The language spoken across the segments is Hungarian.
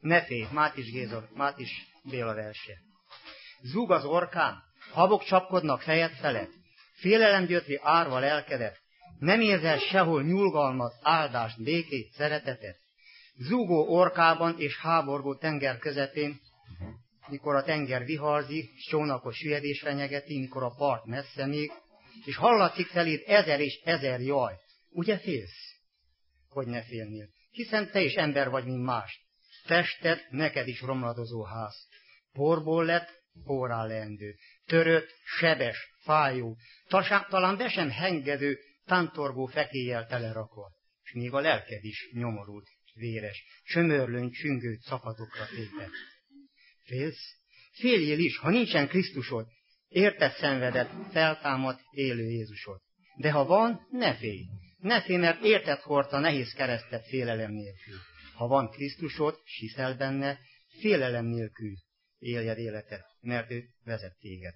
Ne félj, Mátis Béla verse. Zúg az orkán, habok csapkodnak fejed felett, félelem gyötri árva lelkedet, nem érzel sehol nyugalmat, áldást, békét, szeretetet. Zúgó orkában és háborgó tenger közepén, mikor a tenger viharzik, s csónakos süllyedés fenyegeti, mikor a part messze még, és hallatszik feléd ezer és ezer jaj. Ugye félsz? Hogy ne félnél, hiszen te is ember vagy, mint más. Tested neked is romladozó ház. Porból lett, porrá leendő. Törött, sebes, fájó, talán be sem hengedő, tántorgó fekélyel telerakva. És még a lelked is nyomorult, véres, sömörlőn csüngő szakadokra téped. Félsz? Féljél is, ha nincsen Krisztusod, érted szenvedett, feltámad élő Jézusod. De ha van, ne félj. Ne félj, mert érted hordta nehéz keresztet félelem nélkül. Ha van Krisztusod, s hiszel benne, félelem nélkül éljed életet, mert ő vezet téged.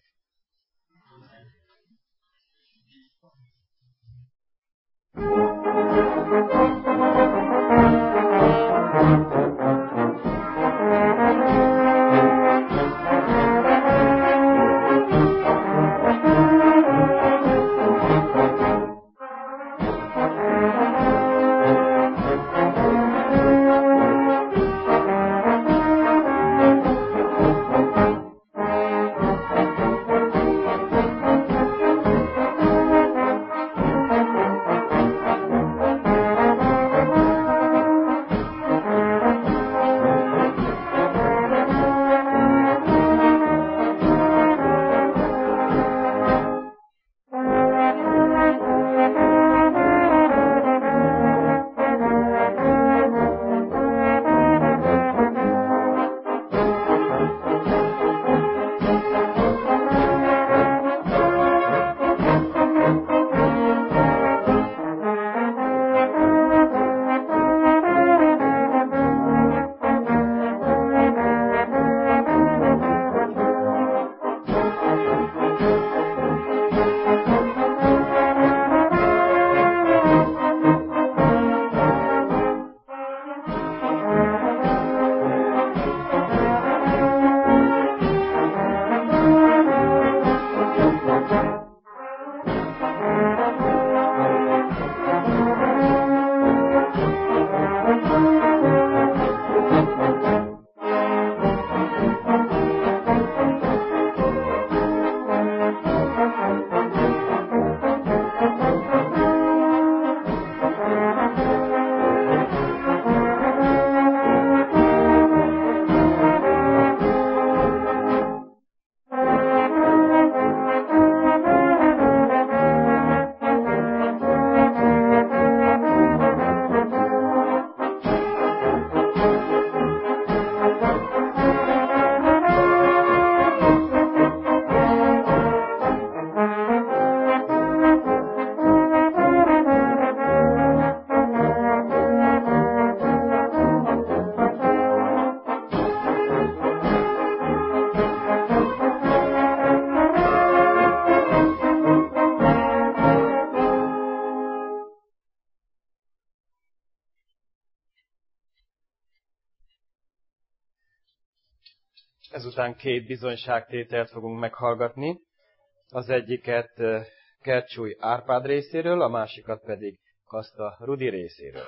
Ezután 2 bizonyságtételt fogunk meghallgatni. Az egyiket Kercsúly Árpád részéről, a másikat pedig Kaszta Rudi részéről.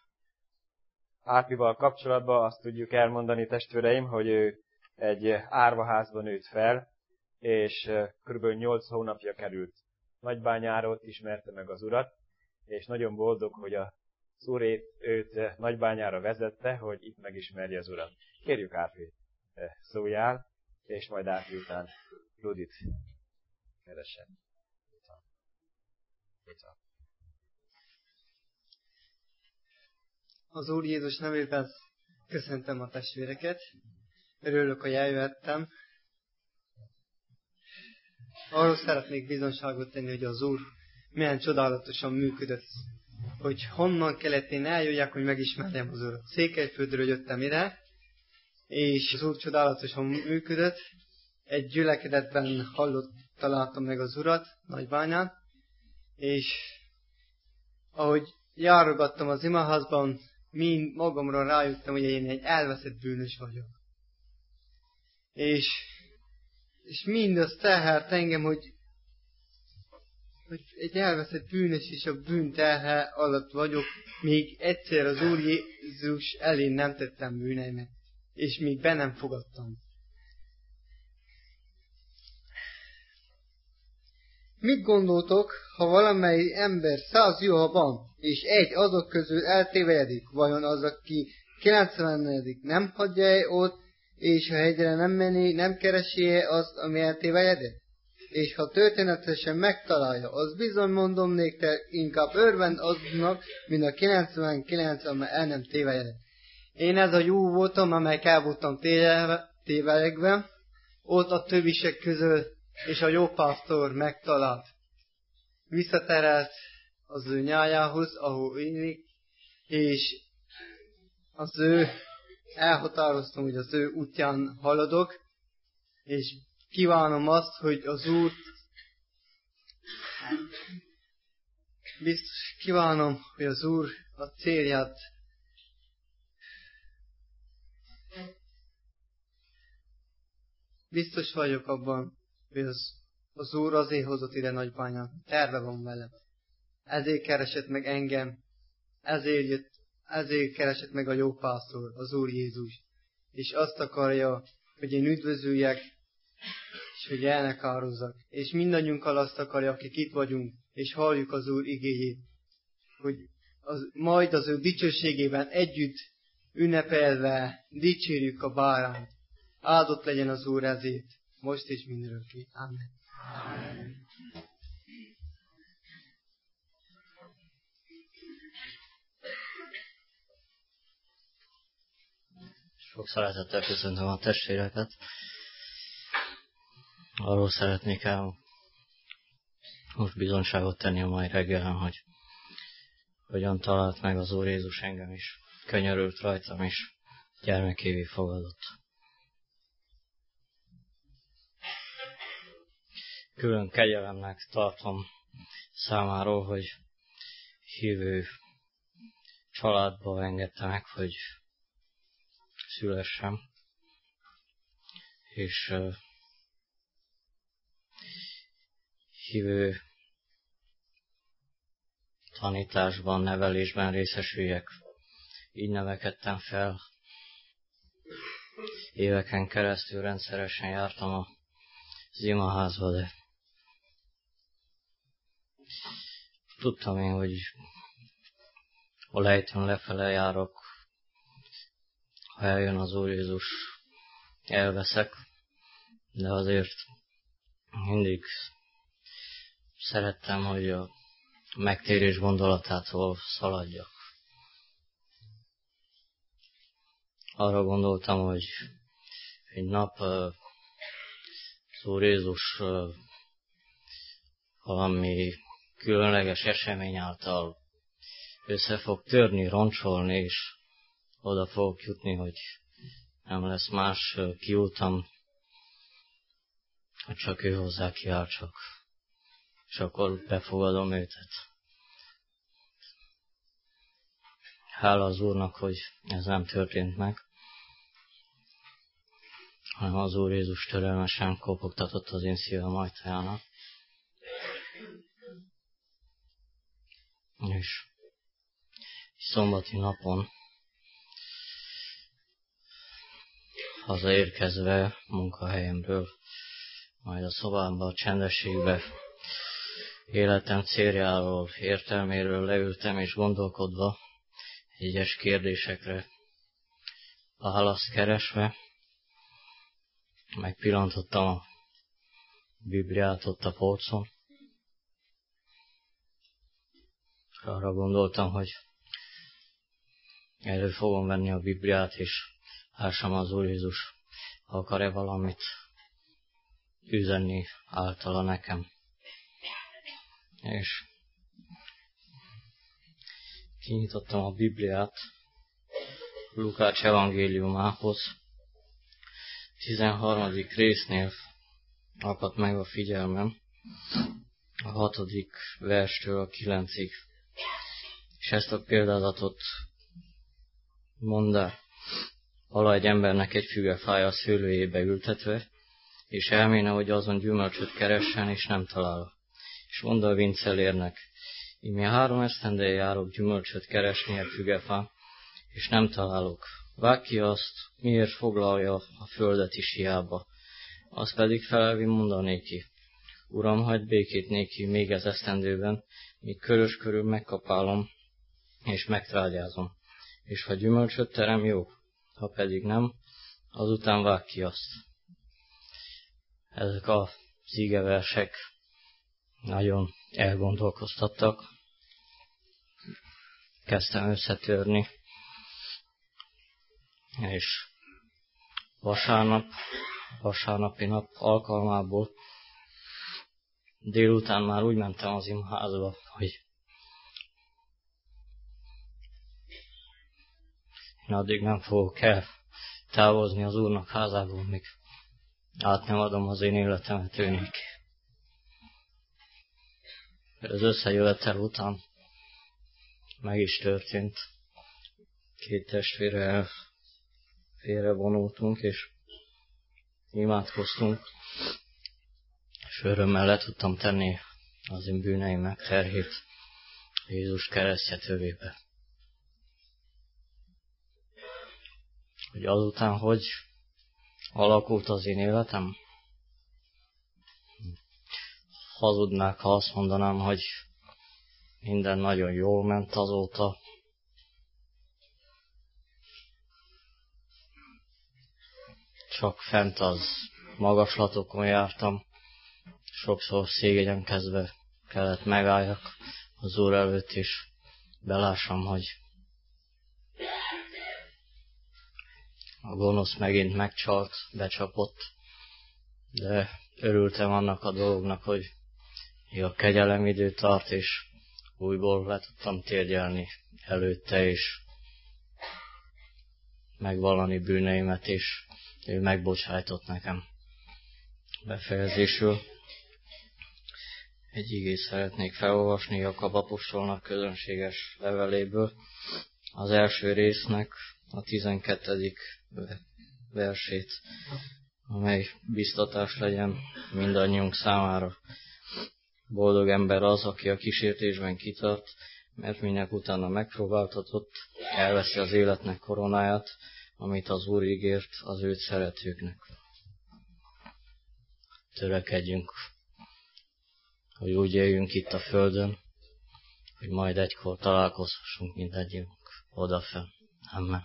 Árpival kapcsolatban azt tudjuk elmondani, testvéreim, hogy ő egy árvaházban nőtt fel, és kb. 8 hónapja került Nagybányáról, ismerte meg az Urat, és nagyon boldog, hogy az Úr őt Nagybányára vezette, hogy itt megismerje az Urat. Kérjük Árpit, szóljál, és majd Árpi után Rudit keresem. Az Úr Jézus nevében köszöntöm a testvéreket. Örülök, hogy eljöttem. Arról szeretnék bizonságot tenni, hogy az Úr milyen csodálatosan működött. Hogy honnan kellett én eljöjjek, hogy megismerjem az Urat. Székelyföldről jöttem ide, és az Úr csodálatosan működött. Egy gyülekedetben találtam meg az Urat, Nagybányán, és ahogy járogattam az imaházban, mind magamra rájöttem, hogy én egy elveszett bűnös vagyok. És mindaz terhelt engem, hogy egy elveszett bűnös és a bűn terhe alatt vagyok, még egyszer az Úr Jézus elé nem tettem bűneimet, és még be nem fogadtam. Mit gondoltok, ha valamely ember 100 juha van, és egy azok közül eltévejedik, vajon az, aki 90. nem hagyja ott, és ha hegyre nem menni, nem keresi azt, ami eltévejedett? És ha történetesen megtalálja, az bizony mondom néktek, inkább örvend aznak, mint a 99, amely el nem tévejedett. Én ez a jó voltam, amely el voltam tévelegve, ott a többisek közül, és a jó pásztor megtalált. Visszaterelt az ő nyájához, ahol élik, és az ő elhatároztam, hogy az ő útján haladok, és kívánom azt, hogy az Úr, kívánom, hogy az Úr a célját biztos vagyok abban, hogy az Úr azért hozott ide Nagybányán, terve van velem. Ezért keresett meg engem, ezért keresett meg a jó pásztor, az Úr Jézus. És azt akarja, hogy én üdvözüljek, és hogy elnekározzak. És mindannyiunkkal azt akarja, akik itt vagyunk, és halljuk az Úr igéjét, hogy majd az ő dicsőségében együtt ünnepelve dicsérjük a bárányt. Áldott legyen az Úr ezért, most és mindörökké. Amen. Amen. Sok szeretettel köszöntöm a testvéreket. Arról szeretnék most bizonyságot tenni a mai reggelen, hogy hogyan talált meg az Úr Jézus engem is. Könyörült rajtam is, gyermekévé fogadott. Külön kegyelemnek tartom számáról, hogy hívő családba engedte meg, hogy szülessem, és hívő tanításban, nevelésben részesüljek. Így nevekedtem fel. Éveken keresztül rendszeresen jártam az imaházba, de tudtam én, hogy a lejtőn lefele járok, ha eljön az Úr Jézus, elveszek, de azért mindig szerettem, hogy a megtérés gondolatától szaladjak. Arra gondoltam, hogy egy nap az Úr Jézus valami különleges esemény által össze fog törni, roncsolni, és oda fogok jutni, hogy nem lesz más kiútam, hogy csak ő hozzá kiáltsak, és akkor befogadom őtet. Hála az Úrnak, hogy ez nem történt meg, hanem az Úr Jézus törelmesen kopogtatott az én szívem ajtajának. És szombati napon hazaérkezve munkahelyemről, majd a szobámba, a csendességbe, életem céljáról, értelméről leültem, és gondolkodva, egyes kérdésekre választ keresve, megpillantottam a Bibliát ott a polcon. Arra gondoltam, hogy elő fogom venni a Bibliát, és lássam az Úr Jézus, ha akar-e valamit üzenni általa nekem. És kinyitottam a Bibliát Lukács evangéliumához. 13. résznél akadt meg a figyelmem, a 6. verstől a 9-ig. És ezt a példázatot mondd el, vala egy embernek egy fügefája a szőlőjébe ültetve, és elméne, hogy azon gyümölcsöt keressen, és nem talál. És mondd a vincellérnek, íme 3 esztendeje járok gyümölcsöt keresni egy fügefán, és nem találok. Vágd ki azt, miért foglalja a földet is hiába. Az pedig felelvi mondanéki, Uram, hagyd békét néki még ez esztendőben, míg körös körül megkapálom, és megtrágyázom. És ha gyümölcsöt terem, jó, ha pedig nem, azután vágd ki azt. Ezek a igeversek nagyon elgondolkoztattak. Kezdtem összetörni, és vasárnapi nap alkalmából délután már úgy mentem az imaházba, hogy én addig nem fogok eltávozni az Úrnak házából, míg át nem adom az én életemet őnek. Az összejövetel után meg is történt. 2 testvére félrevonultunk, és imádkoztunk, és örömmel le tudtam tenni az én bűneimek terhét Jézus keresztje tövébe. Hogy azután, hogy alakult az én életem? Hazudnák, ha azt mondanám, hogy minden nagyon jól ment azóta. Csak fent az magaslatokon jártam. Sokszor szégyenkezve kellett megálljak az Úr előtt, és belássam, hogy a gonosz megint megcsalt, becsapott, de örültem annak a dolognak, hogy a kegyelem idő tart, és újból le tudtam térdelni előtte, és megvallani bűneimet, és ő megbocsájtott nekem. Befejezésül egy igét szeretnék felolvasni Jakab apostolnak közönséges leveléből, az első résznek a 12. versét, amely biztatás legyen mindannyiunk számára. Boldog ember az, aki a kísértésben kitart, mert minek utána megpróbáltatott, elveszi az életnek koronáját, amit az Úr ígért az őt szeretőknek. Törekedjünk, hogy úgy éljünk itt a földön, hogy majd egykor találkozhassunk mindegyünk odafenn. Amen.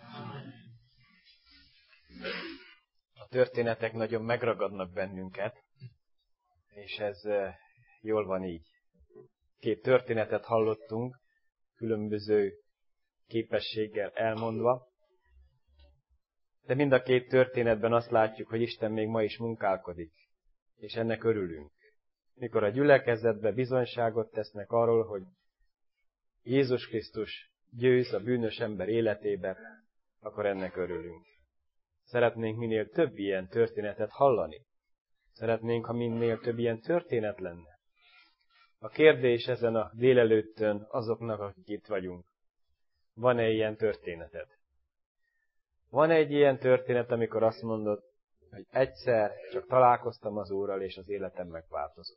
A történetek nagyon megragadnak bennünket, és ez jól van így. 2 történetet hallottunk, különböző képességgel elmondva, de mind a 2 történetben azt látjuk, hogy Isten még ma is munkálkodik, és ennek örülünk. Mikor a gyülekezetbe bizonyságot tesznek arról, hogy Jézus Krisztus győz a bűnös ember életébe, akkor ennek örülünk. Szeretnénk minél több ilyen történetet hallani. Szeretnénk, ha minél több ilyen történet lenne. A kérdés ezen a délelőttön azoknak, akik itt vagyunk. Van-e ilyen történeted? Van egy ilyen történet, amikor azt mondod, hogy egyszer csak találkoztam az Úrral, és az életem megváltozott.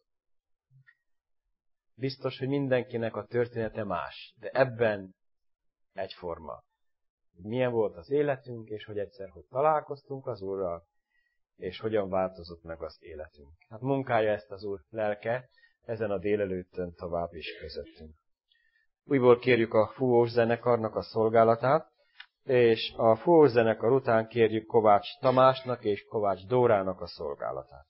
Biztos, hogy mindenkinek a története más, de ebben egyforma. Milyen volt az életünk, és hogy egyszer, hogy találkoztunk az Úrral, és hogyan változott meg az életünk. Hát munkálja ezt az Úr lelke, ezen a délelőttön tovább is közöttünk. Újból kérjük a fúvós zenekarnak a szolgálatát, és a fúvós zenekar után kérjük Kovács Tamásnak és Kovács Dórának a szolgálatát.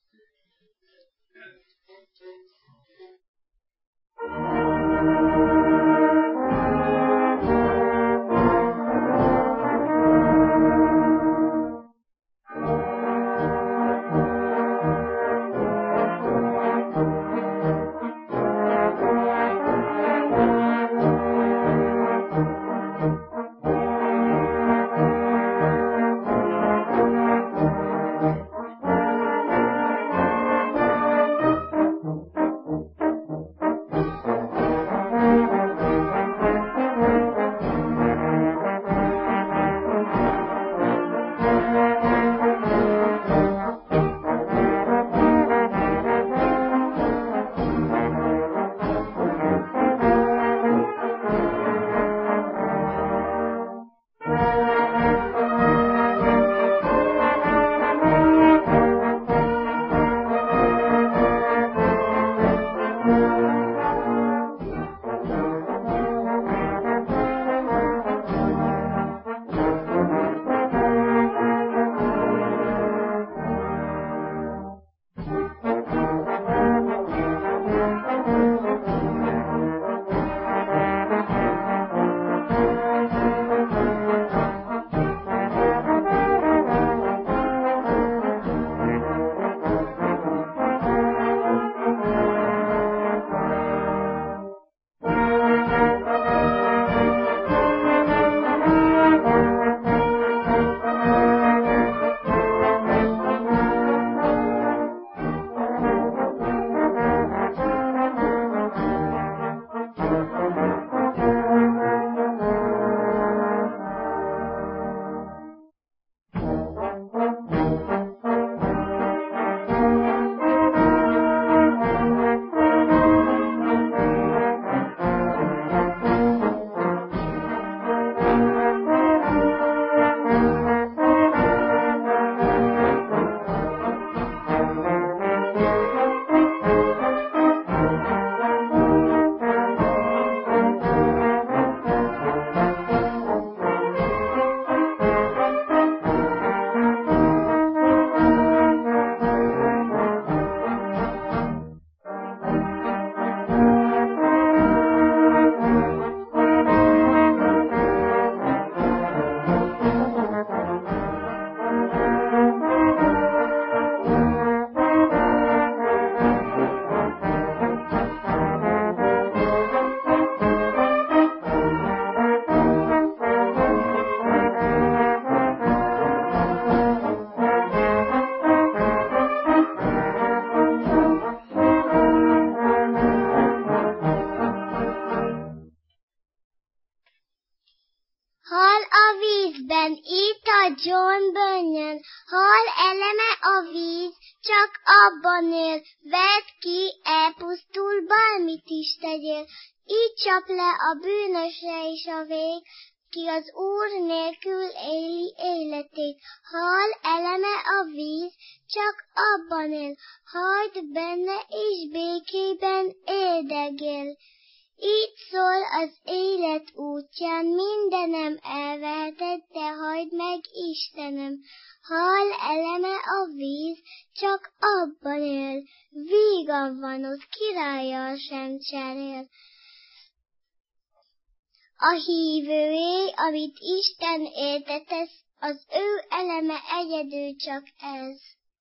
Hal a vízben, itt a John Bunyan, hal eleme a víz, csak abban él, vedd ki, elpusztul, bármit is tegyél. Így csap le a bűnösre is a vég, ki az Úr nélkül éli életét. Hal eleme a víz, csak abban él, hagyd benne és békében éldegél. Így szól az élet útján, mindenem elveheted, de hagyd meg, Istenem. Hal eleme a víz, csak abban él, vígan van ott, királlyal sem cserél. A hívőé, amit Isten éltetesz, az ő eleme egyedül csak ez.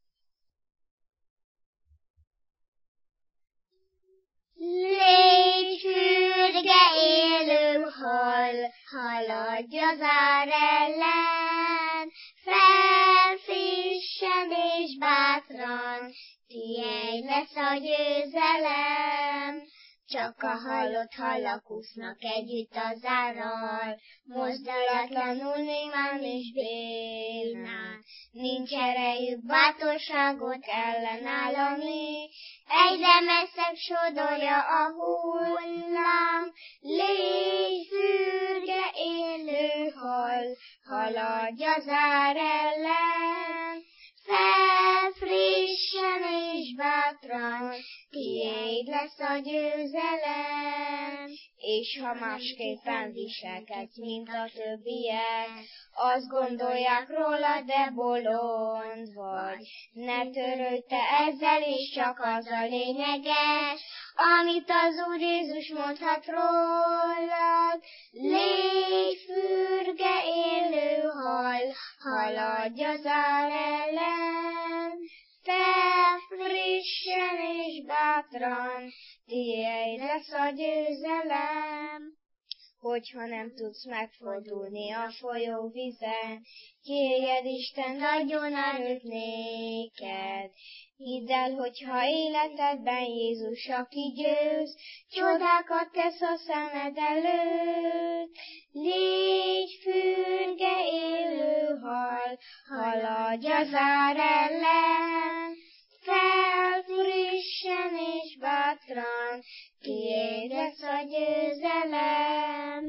Légy fürge élő hal, haladj az ár ellen, felfrissen és bátran, tiéd lesz a győzelem. Csak a halott halak úsznak együtt az árral, mozdulatlanul némán és bénán. Nincs erejük bátorságot ellenállani, egyre messzebb sodorja a hullám. Légy fürge élő hal, haladj az ár ellen, felfrissen és bátran, tiéd lesz a győzelem. És ha másképpen viselkedsz, mint a többiek, azt gondolják róla, de bolond vagy. Ne törődj te ezzel, és csak az a lényeges, amit az Úr Jézus mondhat rólad. Légy fürge élő hal, haladj az ár ellen, felfrissen és bátran, tiéd lesz a győzelem. Hogyha nem tudsz megfordulni a folyó vizen, kérjed Isten, adjon erőt néked. Hidd el, hogyha életedben Jézus, aki győz, csodákat tesz a szemed előtt. Légy fürge élő hal, haladj az ár ellen, felfrissen és bátran, tiéd lesz a győzelem.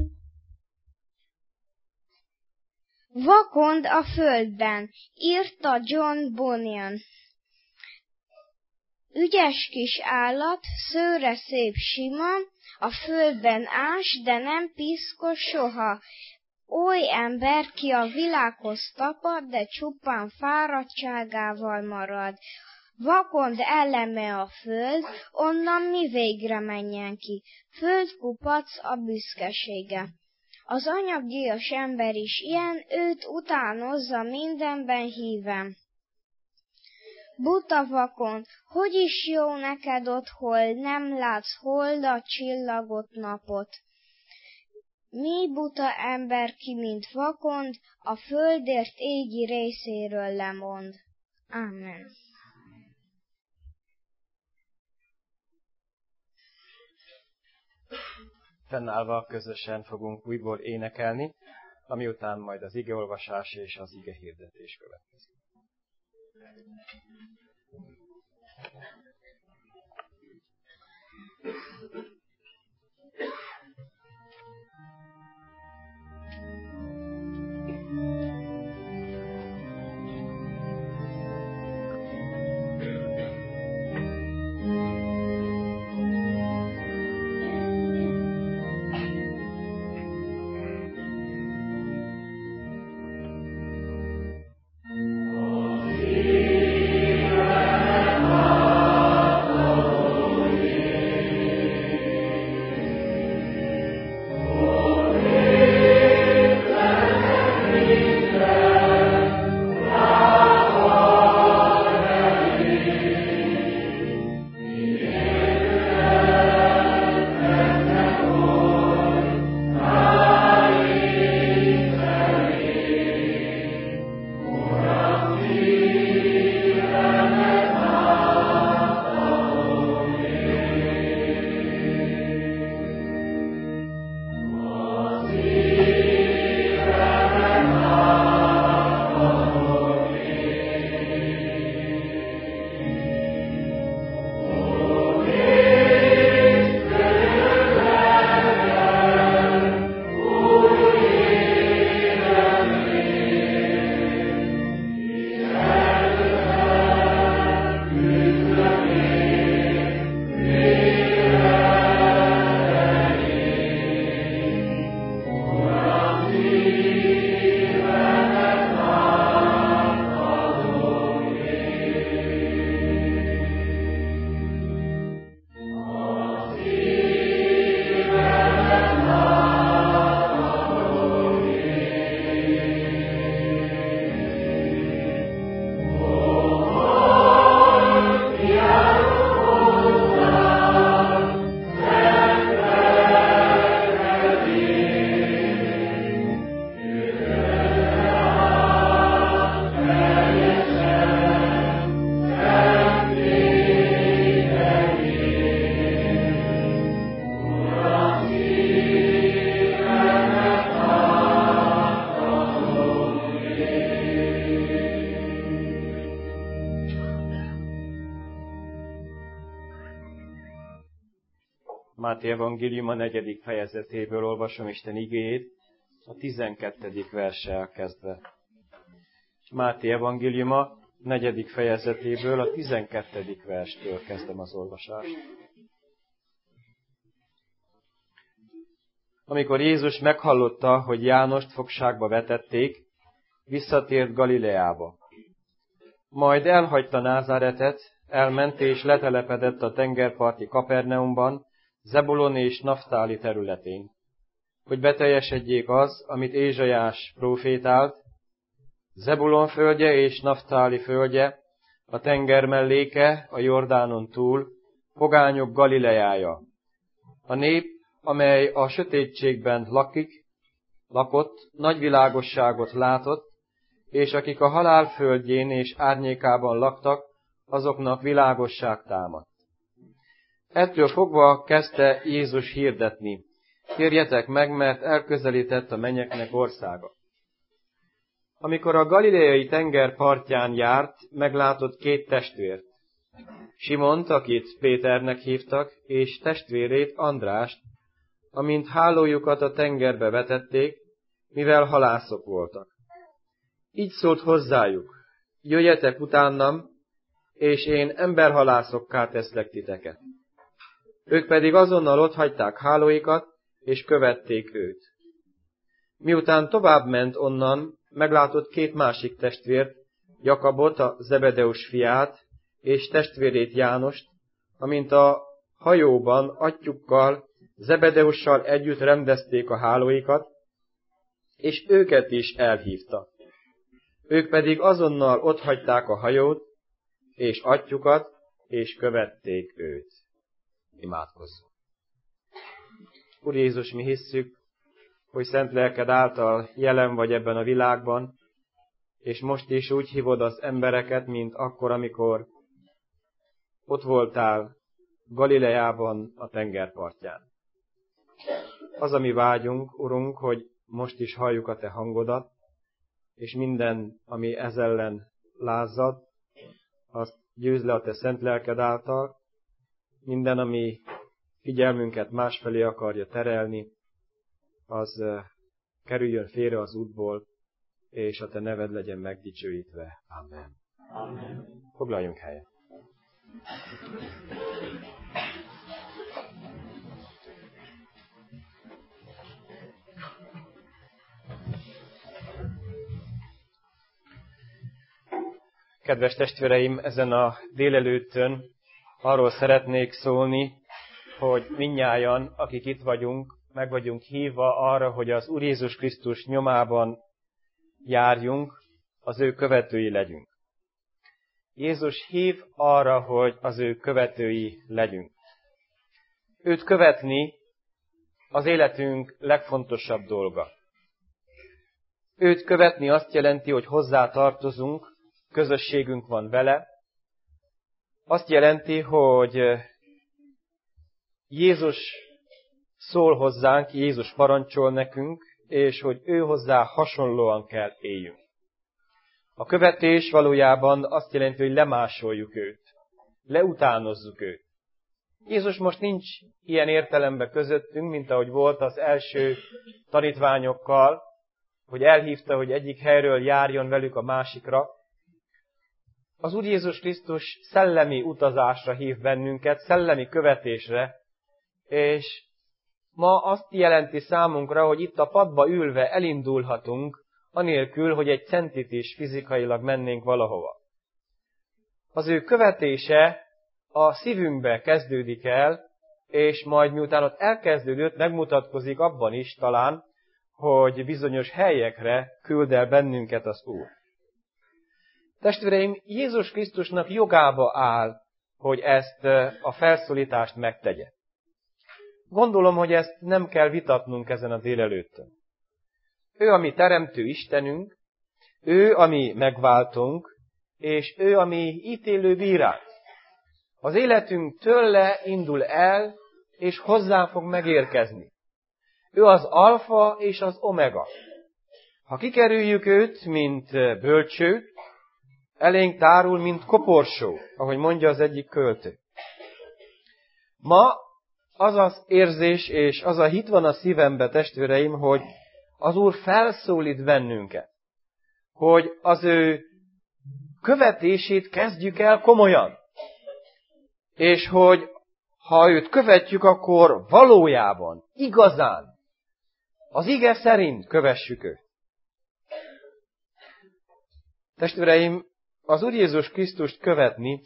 Vakond a földben, írta John Bunyan. Ügyes kis állat, szőre szép sima, a földben ás, de nem piszkos soha. Oly ember, ki a világhoz tapad, de csupán fáradtságával marad. Vakond eleme a föld, onnan mi végre menjen ki. Földkupac a büszkesége. Az anyagias ember is ilyen, őt utánozza mindenben híven. Buta vakond, hogy is jó neked ott, hol nem látsz holdat, csillagot, napot. Mi buta ember ki, mint vakond, a földért égi részéről lemond. Amen. Fennállva közösen fogunk újból énekelni, ami után majd az igeolvasás és az igehirdetés következik. Máté evangéliuma 4. fejezetéből olvasom Isten igéjét, a 12. verssel kezdve. Máté evangéliuma 4. fejezetéből a 12. verstől kezdem az olvasást. Amikor Jézus meghallotta, hogy Jánost fogságba vetették, visszatért Galileába. Majd elhagyta Názáretet, elment és letelepedett a tengerparti Kaperneumban, Zebulon és Naftáli területén, hogy beteljesedjék az, amit Ézsaiás prófétált: Zebulon földje és Naftáli földje, a tenger melléke, a Jordánon túl, pogányok Galileája. A nép, amely a sötétségben lakott, nagy világosságot látott, és akik a halál földjén és árnyékában laktak, azoknak világosság támadt. Ettől fogva kezdte Jézus hirdetni: térjetek meg, mert elközelített a mennyeknek országa. Amikor a galileai tenger partján járt, meglátott 2 testvért. Simont, akit Péternek hívtak, és testvérét, Andrást, amint hálójukat a tengerbe vetették, mivel halászok voltak. Így szólt hozzájuk: jöjjetek utánam, és én emberhalászokká teszlek titeket. Ők pedig azonnal otthagyták hálóikat, és követték őt. Miután tovább ment onnan, meglátott 2 másik testvért, Jakabot, a Zebedeus fiát, és testvérét Jánost, amint a hajóban atyjukkal, Zebedeussal együtt rendezték a hálóikat, és őket is elhívta. Ők pedig azonnal otthagyták a hajót, és atyjukat, és követték őt. Imádkozzunk. Úr Jézus, mi hisszük, hogy szent lelked által jelen vagy ebben a világban, és most is úgy hívod az embereket, mint akkor, amikor ott voltál Galileában a tengerpartján. Az a mi vágyunk, Urunk, hogy most is halljuk a te hangodat, és minden, ami ez ellen lázzad, azt győzd le a te szent lelked által, minden, ami figyelmünket másfelé akarja terelni, az kerüljön félre az útból, és a te neved legyen megdicsőítve. Amen. Amen. Foglaljunk helyet. Kedves testvéreim, ezen a délelőttön arról szeretnék szólni, hogy mindnyájan, akik itt vagyunk, meg vagyunk hívva arra, hogy az Úr Jézus Krisztus nyomában járjunk, az ő követői legyünk. Jézus hív arra, hogy az ő követői legyünk. Őt követni az életünk legfontosabb dolga. Őt követni azt jelenti, hogy hozzá tartozunk, közösségünk van vele. Azt jelenti, hogy Jézus szól hozzánk, Jézus parancsol nekünk, és hogy ő hozzá hasonlóan kell éljünk. A követés valójában azt jelenti, hogy lemásoljuk őt, leutánozzuk őt. Jézus most nincs ilyen értelemben közöttünk, mint ahogy volt az első tanítványokkal, hogy elhívta, hogy egyik helyről járjon velük a másikra. Az Úr Jézus Krisztus szellemi utazásra hív bennünket, szellemi követésre, és ma azt jelenti számunkra, hogy itt a padba ülve elindulhatunk, anélkül, hogy egy centit is fizikailag mennénk valahova. Az ő követése a szívünkbe kezdődik el, és majd miután ott elkezdődött, megmutatkozik abban is talán, hogy bizonyos helyekre küld el bennünket az Úr. Testvéreim, Jézus Krisztusnak jogába áll, hogy ezt a felszólítást megtegye. Gondolom, hogy ezt nem kell vitatnunk ezen a délelőttön. Ő a mi teremtő Istenünk, ő a mi megváltónk, és ő a mi ítélő bíránk. Az életünk tőle indul el, és hozzá fog megérkezni. Ő az alfa és az omega. Ha kikerüljük őt, mint bölcső, elénk tárul, mint koporsó, ahogy mondja az egyik költő. Ma az az érzés és az a hit van a szívembe, testvéreim, hogy az Úr felszólít bennünket, hogy az ő követését kezdjük el komolyan. És hogy ha őt követjük, akkor valójában, igazán, az ige szerint kövessük őt. Testvéreim, az Úr Jézus Krisztust követni,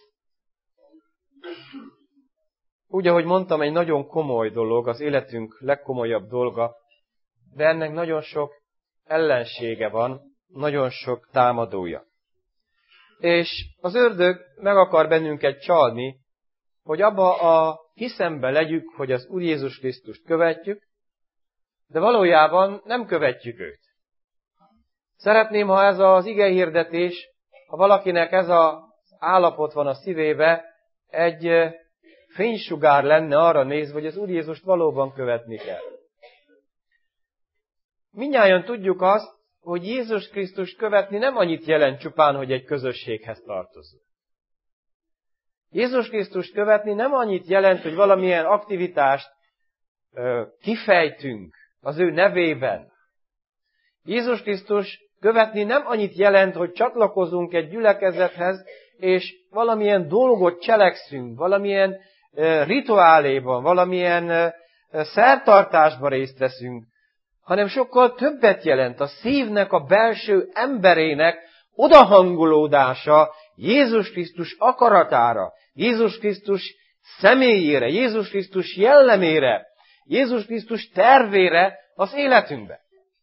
úgy, ahogy mondtam, egy nagyon komoly dolog, az életünk legkomolyabb dolga, de ennek nagyon sok ellensége van, nagyon sok támadója. És az ördög meg akar bennünket csalni, hogy abba a hiszembe legyük, hogy az Úr Jézus Krisztust követjük, de valójában nem követjük őt. Szeretném, ha ez az igehirdetés, ha valakinek ez az állapot van a szívébe, egy fénysugár lenne arra nézve, hogy az Úr Jézust valóban követni kell. Mindnyájan tudjuk azt, hogy Jézus Krisztust követni nem annyit jelent csupán, hogy egy közösséghez tartozunk. Jézus Krisztust követni nem annyit jelent, hogy valamilyen aktivitást kifejtünk az ő nevében. Jézus Krisztus követni nem annyit jelent, hogy csatlakozunk egy gyülekezethez, és valamilyen dolgot cselekszünk, valamilyen rituáléban, valamilyen szertartásban részt veszünk, hanem sokkal többet jelent a szívnek, a belső emberének odahangolódása Jézus Krisztus akaratára, Jézus Krisztus személyére, Jézus Krisztus jellemére, Jézus Krisztus tervére az életünkbe.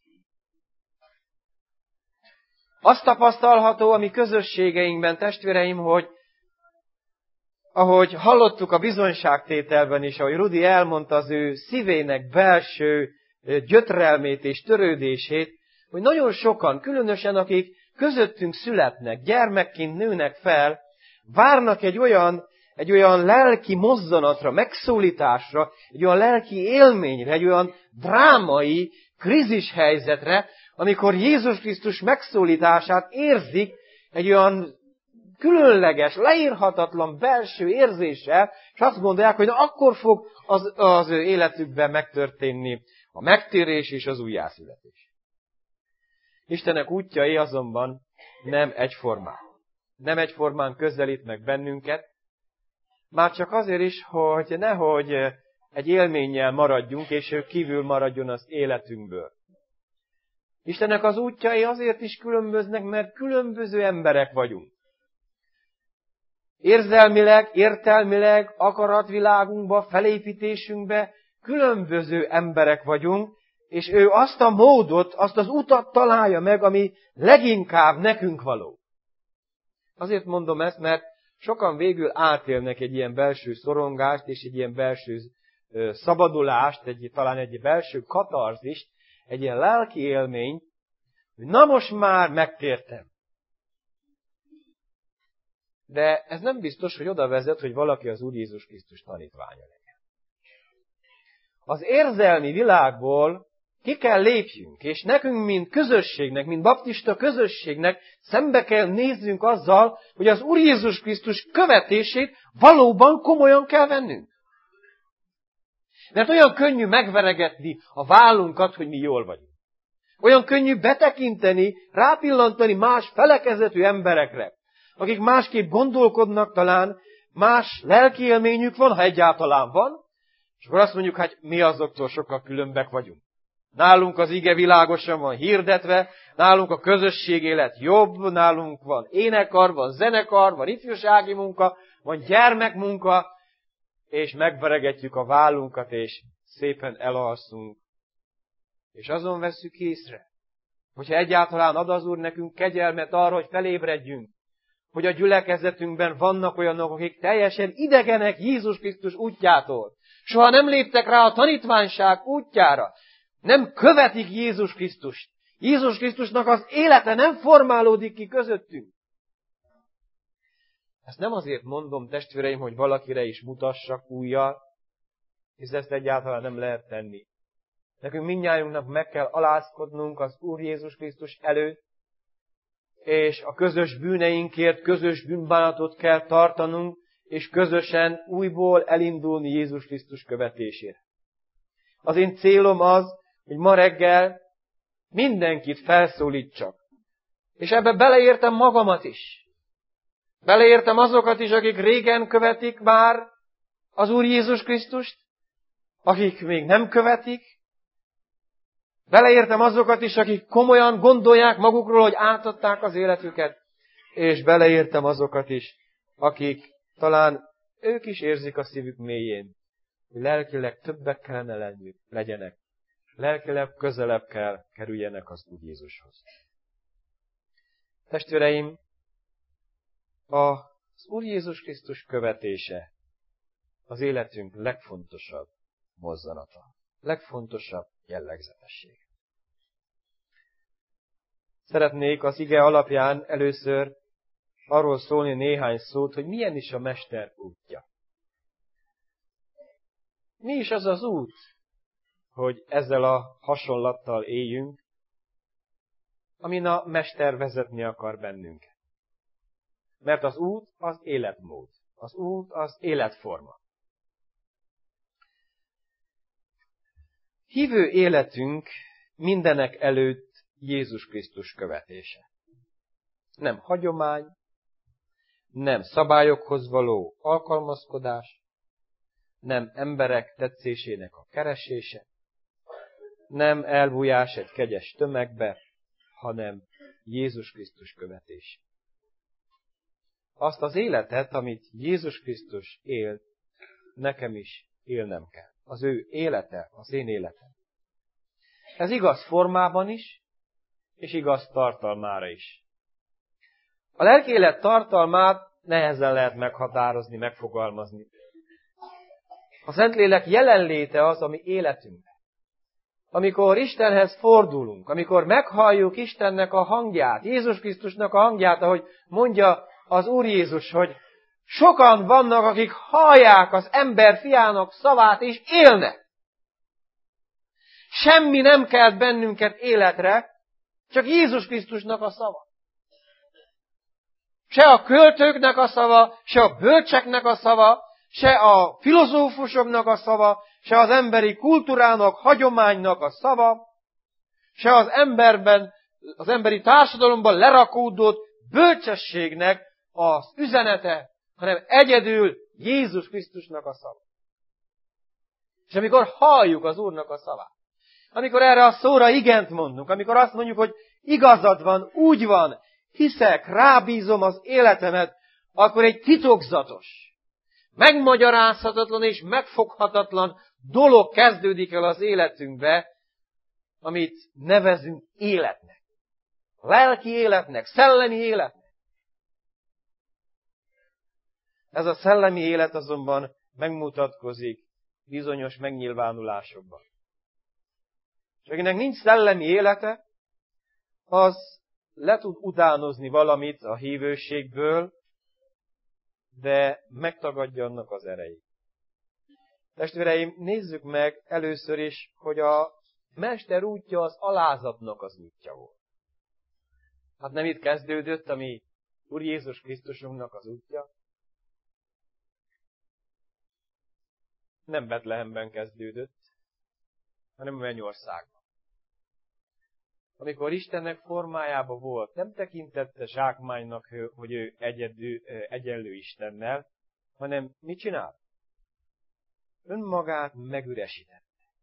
Azt tapasztalható a mi közösségeinkben, testvéreim, hogy ahogy hallottuk a bizonyságtételben is, ahogy Rudi elmondta az ő szívének belső gyötrelmét és törődését, hogy nagyon sokan, különösen akik közöttünk születnek, gyermekként nőnek fel, várnak egy olyan lelki mozzanatra, megszólításra, egy olyan lelki élményre, egy olyan drámai krízis helyzetre, amikor Jézus Krisztus megszólítását érzik egy olyan különleges, leírhatatlan belső érzéssel, és azt gondolják, hogy na, akkor fog az ő életükben megtörténni a megtérés és az újjászületés. Istenek útjai azonban nem egyformák. Nem egyformán közelít meg bennünket, már csak azért is, hogy nehogy egy élménnyel maradjunk, és ő kívül maradjon az életünkből. Istennek az útjai azért is különböznek, mert különböző emberek vagyunk. Érzelmileg, értelmileg, akaratvilágunkba, felépítésünkbe különböző emberek vagyunk, és ő azt a módot, azt az utat találja meg, ami leginkább nekünk való. Azért mondom ezt, mert sokan végül átélnek egy ilyen belső szorongást, és egy ilyen belső szabadulást, talán egy belső katarzist, egy ilyen lelki élmény, hogy na most már megtértem. De ez nem biztos, hogy oda vezet, hogy valaki az Úr Jézus Krisztus tanítványa legyen. Az érzelmi világból ki kell lépjünk, és nekünk, mint közösségnek, mint baptista közösségnek szembe kell néznünk azzal, hogy az Úr Jézus Krisztus követését valóban komolyan kell vennünk. Mert olyan könnyű megveregetni a vállunkat, hogy mi jól vagyunk. Olyan könnyű betekinteni, rápillantani más felekezetű emberekre, akik másképp gondolkodnak talán, más lelkiélményük van, ha egyáltalán van, és akkor azt mondjuk, hát mi azoktól sokkal különbek vagyunk. Nálunk az ige világosan van hirdetve, nálunk a közösség élet jobb, nálunk van énekar, van zenekar, van ifjúsági munka, van gyermekmunka, és megveregetjük a vállunkat, és szépen elalszunk. És azon vesszük észre, hogyha egyáltalán ad az Úr nekünk kegyelmet arra, hogy felébredjünk, hogy a gyülekezetünkben vannak olyanok, akik teljesen idegenek Jézus Krisztus útjától. Soha nem léptek rá a tanítványság útjára. Nem követik Jézus Krisztust. Jézus Krisztusnak az élete nem formálódik ki közöttünk. Ezt nem azért mondom, testvéreim, hogy valakire is mutassak újjal, hisz ezt egyáltalán nem lehet tenni. Nekünk mindnyájunknak meg kell alázkodnunk az Úr Jézus Krisztus előtt, és a közös bűneinkért közös bűnbánatot kell tartanunk, és közösen újból elindulni Jézus Krisztus követésére. Az én célom az, hogy ma reggel mindenkit felszólítsak. És ebbe beleértem magamat is. Beleértem azokat is, akik régen követik már az Úr Jézus Krisztust, akik még nem követik. Beleértem azokat is, akik komolyan gondolják magukról, hogy átadták az életüket. És beleértem azokat is, akik talán ők is érzik a szívük mélyén, hogy lelkileg többek kellene legyenek. Lelkileg közelebb kell kerüljenek az Úr Jézushoz. Testvéreim, az Úr Jézus Krisztus követése az életünk legfontosabb mozzanata, legfontosabb jellegzetessége. Szeretnék az ige alapján először arról szólni néhány szót, hogy milyen is a Mester útja. Mi is az az út, hogy ezzel a hasonlattal éljünk, amin a Mester vezetni akar bennünket. Mert az út az életmód, az út az életforma. Hívő életünk mindenek előtt Jézus Krisztus követése. Nem hagyomány, nem szabályokhoz való alkalmazkodás, nem emberek tetszésének a keresése, nem elbújás egy kegyes tömegbe, hanem Jézus Krisztus követése. Azt az életet, amit Jézus Krisztus élt, nekem is élnem kell. Az ő élete, az én életem. Ez igaz formában is, és igaz tartalmára is. A lelkiélet tartalmát nehezen lehet meghatározni, megfogalmazni. A Szentlélek jelenléte az, ami életünkben. Amikor Istenhez fordulunk, amikor meghalljuk Istennek a hangját, Jézus Krisztusnak a hangját, ahogy mondja az Úr Jézus, hogy sokan vannak, akik hallják az ember fiának szavát, és élnek. Semmi nem kelt bennünket életre, csak Jézus Krisztusnak a szava. Se a költőknek a szava, se a bölcseknek a szava, se a filozófusoknak a szava, se az emberi kultúrának, hagyománynak a szava, se az emberi társadalomban lerakódott bölcsességnek az üzenete, hanem egyedül Jézus Krisztusnak a szava. És amikor halljuk az Úrnak a szavát, amikor erre a szóra igent mondunk, amikor azt mondjuk, hogy igazad van, úgy van, hiszek, rábízom az életemet, akkor egy titokzatos, megmagyarázhatatlan és megfoghatatlan dolog kezdődik el az életünkbe, amit nevezünk életnek. Lelki életnek, szellemi életnek. Ez a szellemi élet azonban megmutatkozik bizonyos megnyilvánulásokban. És akinek nincs szellemi élete, az le tud utánozni valamit a hívőségből, de megtagadja annak az erejét. Testvéreim, nézzük meg először is, hogy a Mester útja az alázatnak az útja volt. Hát nem itt kezdődött, ami Úr Jézus Krisztusunknak az útja? Nem Betlehemben kezdődött, hanem a Mennyországban. Amikor Istennek formájában volt, nem tekintette zsákmánynak, hogy ő egyenlő Istennel, hanem mit csinál? Önmagát megüresítette.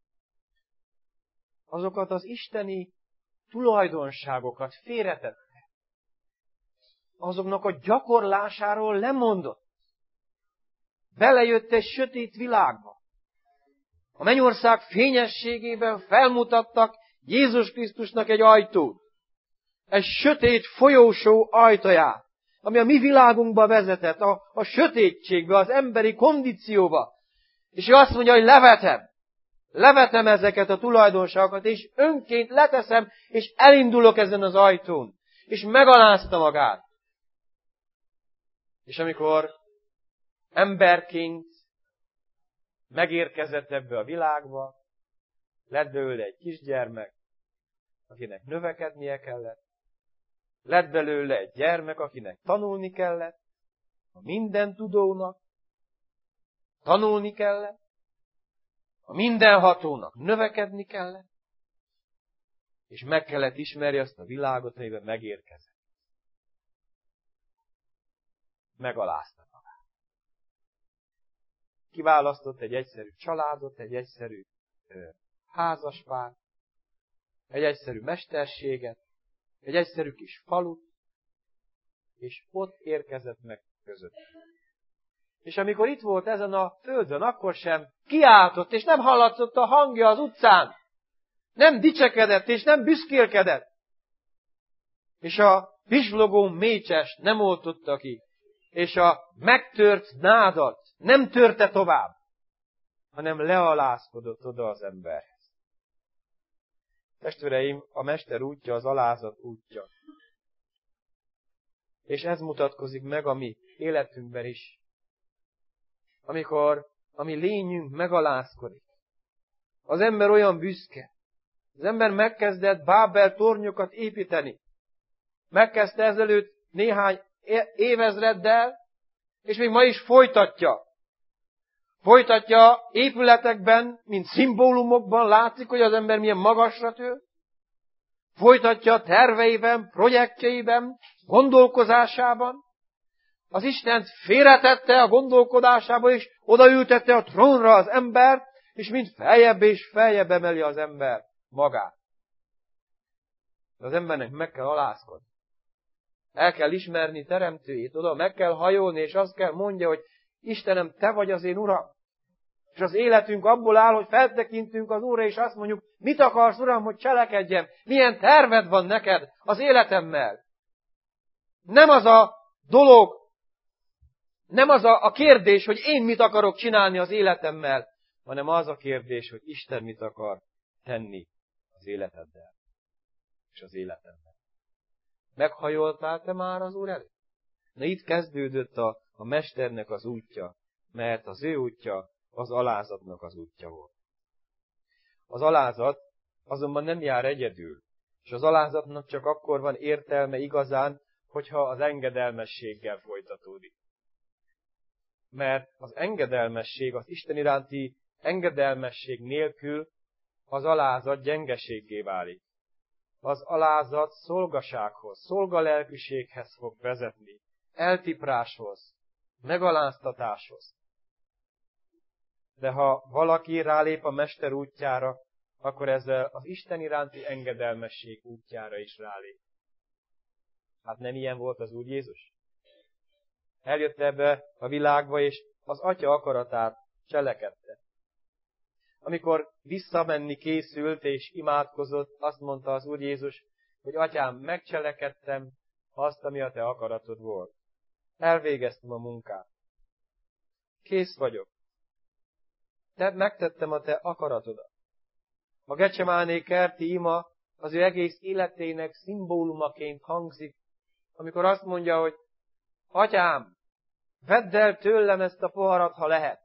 Azokat az isteni tulajdonságokat félretette. Azoknak a gyakorlásáról lemondott. Belejött egy sötét világba. A mennyország fényességében felmutattak Jézus Krisztusnak egy ajtót. Egy sötét folyósó ajtaját, ami a mi világunkba vezetett, a sötétségbe, az emberi kondícióba. És ő azt mondja, hogy levetem ezeket a tulajdonságokat, és önként leteszem, és elindulok ezen az ajtón. És megalázta magát. És amikor emberként megérkezett ebbe a világba, lett belőle egy kisgyermek, akinek növekednie kellett, lett belőle egy gyermek, akinek tanulni kellett, a minden tudónak, tanulni kellett, a mindenhatónak növekedni kellett, és meg kellett ismerni azt a világot, amiben megérkezett. Megalázta magát. Kiválasztott egy egyszerű családot, egy egyszerű házaspárt, egy egyszerű mesterséget, egy egyszerű kis falut, és ott érkezett meg között. És amikor itt volt ezen a földön, akkor sem kiáltott, és nem hallatszott a hangja az utcán. Nem dicsekedett, és nem büszkélkedett. És a pislogó mécses nem oltotta ki, és a megtört nádat nem törte tovább, hanem lealázkodott oda az emberhez. Testvéreim, a mester útja az alázat útja. És ez mutatkozik meg a mi életünkben is. Amikor a mi lényünk megalázkodik. Az ember olyan büszke. Az ember megkezdett Bábel tornyokat építeni. Megkezdte ezelőtt néhány évezreddel, és még ma is folytatja. Folytatja épületekben, mint szimbólumokban, látszik, hogy az ember milyen magasra tör. Folytatja terveiben, projektjeiben, gondolkozásában. Az Istent félretette a gondolkodásába, és odaültette a trónra az embert, és mind feljebb és feljebb emeli az ember magát. De az embernek meg kell alázkodni. El kell ismerni teremtőjét, oda meg kell hajolni, és azt kell mondja, hogy Istenem, te vagy az én Uram. És az életünk abból áll, hogy feltekintünk az Úrra, és azt mondjuk, mit akarsz, Uram, hogy cselekedjem? Milyen terved van neked az életemmel? Nem az a dolog, nem az a kérdés, hogy én mit akarok csinálni az életemmel, hanem az a kérdés, hogy Isten mit akar tenni az életeddel és az életemmel. Meghajoltál te már az Úr előtt? Na itt kezdődött a mesternek az útja, mert az ő útja az alázatnak az útja volt. Az alázat azonban nem jár egyedül, és az alázatnak csak akkor van értelme igazán, hogyha az engedelmességgel folytatódik. Mert az engedelmesség, az Isten iránti engedelmesség nélkül az alázat gyengeséggé válik. Az alázat szolgasághoz, szolgalelkűséghez fog vezetni, eltipráshoz, megaláztatáshoz. De ha valaki rálép a mester útjára, akkor ezzel az Isten iránti engedelmesség útjára is rálép. Hát nem ilyen volt az Úr Jézus? Eljött ebbe a világba, és az Atya akaratát cselekedte. Amikor visszamenni készült és imádkozott, azt mondta az Úr Jézus, hogy Atyám, megcselekedtem azt, ami a te akaratod volt. Elvégeztem a munkát. Kész vagyok. Megtettem a te akaratodat. A Gecsemáné kerti ima az ő egész életének szimbólumaként hangzik, amikor azt mondja, hogy Atyám, vedd el tőlem ezt a poharat, ha lehet.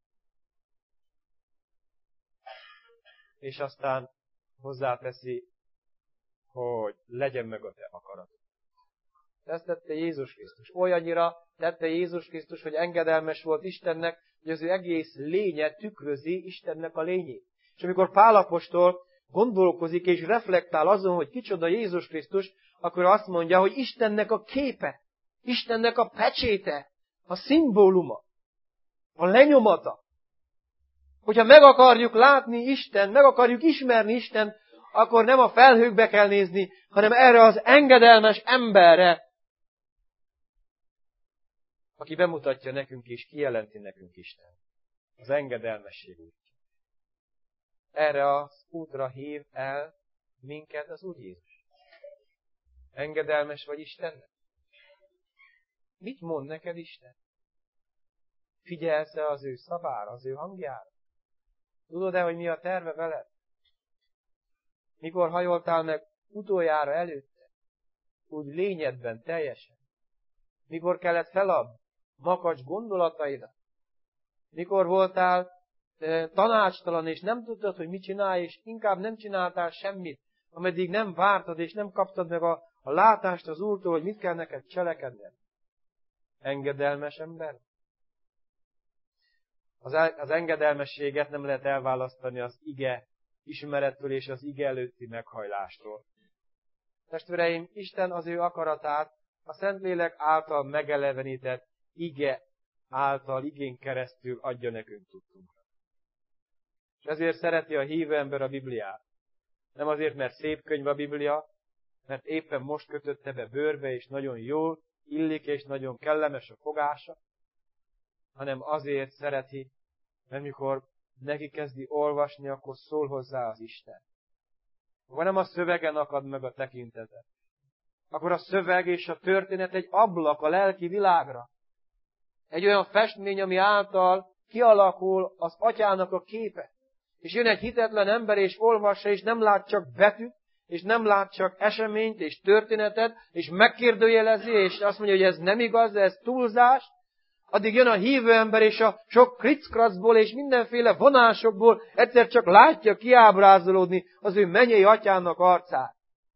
És aztán hozzáteszi, hogy legyen meg a te akaratod. Ezt tette Jézus Krisztus. Olyannyira tette Jézus Krisztus, hogy engedelmes volt Istennek, hogy az ő egész lénye tükrözi Istennek a lényét. És amikor Pál apostol gondolkozik és reflektál azon, hogy kicsoda Jézus Krisztus, akkor azt mondja, hogy Istennek a képe, Istennek a pecséte, a szimbóluma, a lenyomata. Hogyha meg akarjuk látni Isten, meg akarjuk ismerni Isten, akkor nem a felhőkbe kell nézni, hanem erre az engedelmes emberre, aki bemutatja nekünk és kijelenti nekünk Isten. Az engedelmesség útja. Erre az útra hív el minket az Úr Jézus. Engedelmes vagy Istennek? Mit mond neked Isten? Figyelsz-e az ő szavára, az ő hangjára? Tudod-e, hogy mi a terve veled? Mikor hajoltál meg utoljára előtte? Úgy lényedben, teljesen. Mikor kellett feladni makacs gondolataidat? Mikor voltál tanácstalan, és nem tudtad, hogy mit csinálj, és inkább nem csináltál semmit, ameddig nem vártad, és nem kaptad meg a látást az Úrtól, hogy mit kell neked cselekedned? Engedelmes ember? Az engedelmességet nem lehet elválasztani az ige ismerettől és az ige előtti meghajlástól. Testvéreim, Isten az ő akaratát a Szentlélek által megelevenített ige által, igén keresztül adja nekünk tudtunkra. És ezért szereti a hívő ember a Bibliát. Nem azért, mert szép könyv a Biblia, mert éppen most kötötte be bőrbe, és nagyon jól illik, és nagyon kellemes a fogása, hanem azért szereti, mert mikor neki kezdi olvasni, akkor szól hozzá az Isten. Akkor nem a szövegen akad meg a tekintete. Akkor a szöveg és a történet egy ablak a lelki világra. Egy olyan festmény, ami által kialakul az atyának a képe. És jön egy hitetlen ember, és olvassa, és nem lát csak betűt, és nem lát csak eseményt és történetet, és megkérdőjelezi, és azt mondja, hogy ez nem igaz, ez túlzás. Addig jön a hívő ember, és a sok krickkracból és mindenféle vonásokból egyszer csak látja kiábrázolódni az ő mennyei atyának arcát.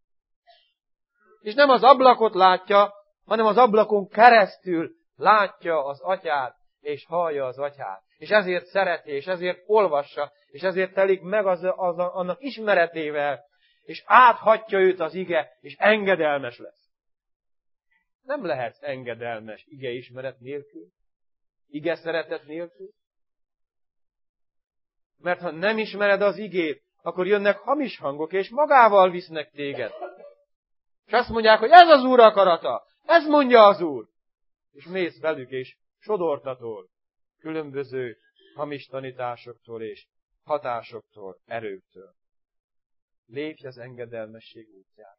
És nem az ablakot látja, hanem az ablakon keresztül látja az atyát, és hallja az atyát. És ezért szereti, és ezért olvassa, és ezért telik meg annak ismeretével, és áthatja őt az ige, és engedelmes lesz. Nem lehetsz engedelmes ige ismeret nélkül, ige szeretet nélkül. Mert ha nem ismered az igét, akkor jönnek hamis hangok, és magával visznek téged. És azt mondják, hogy ez az Úr akarata, ez mondja az Úr. És mész velük, és sodortatol különböző hamis tanításoktól és hatásoktól, erőktől. Lépj az engedelmesség útján.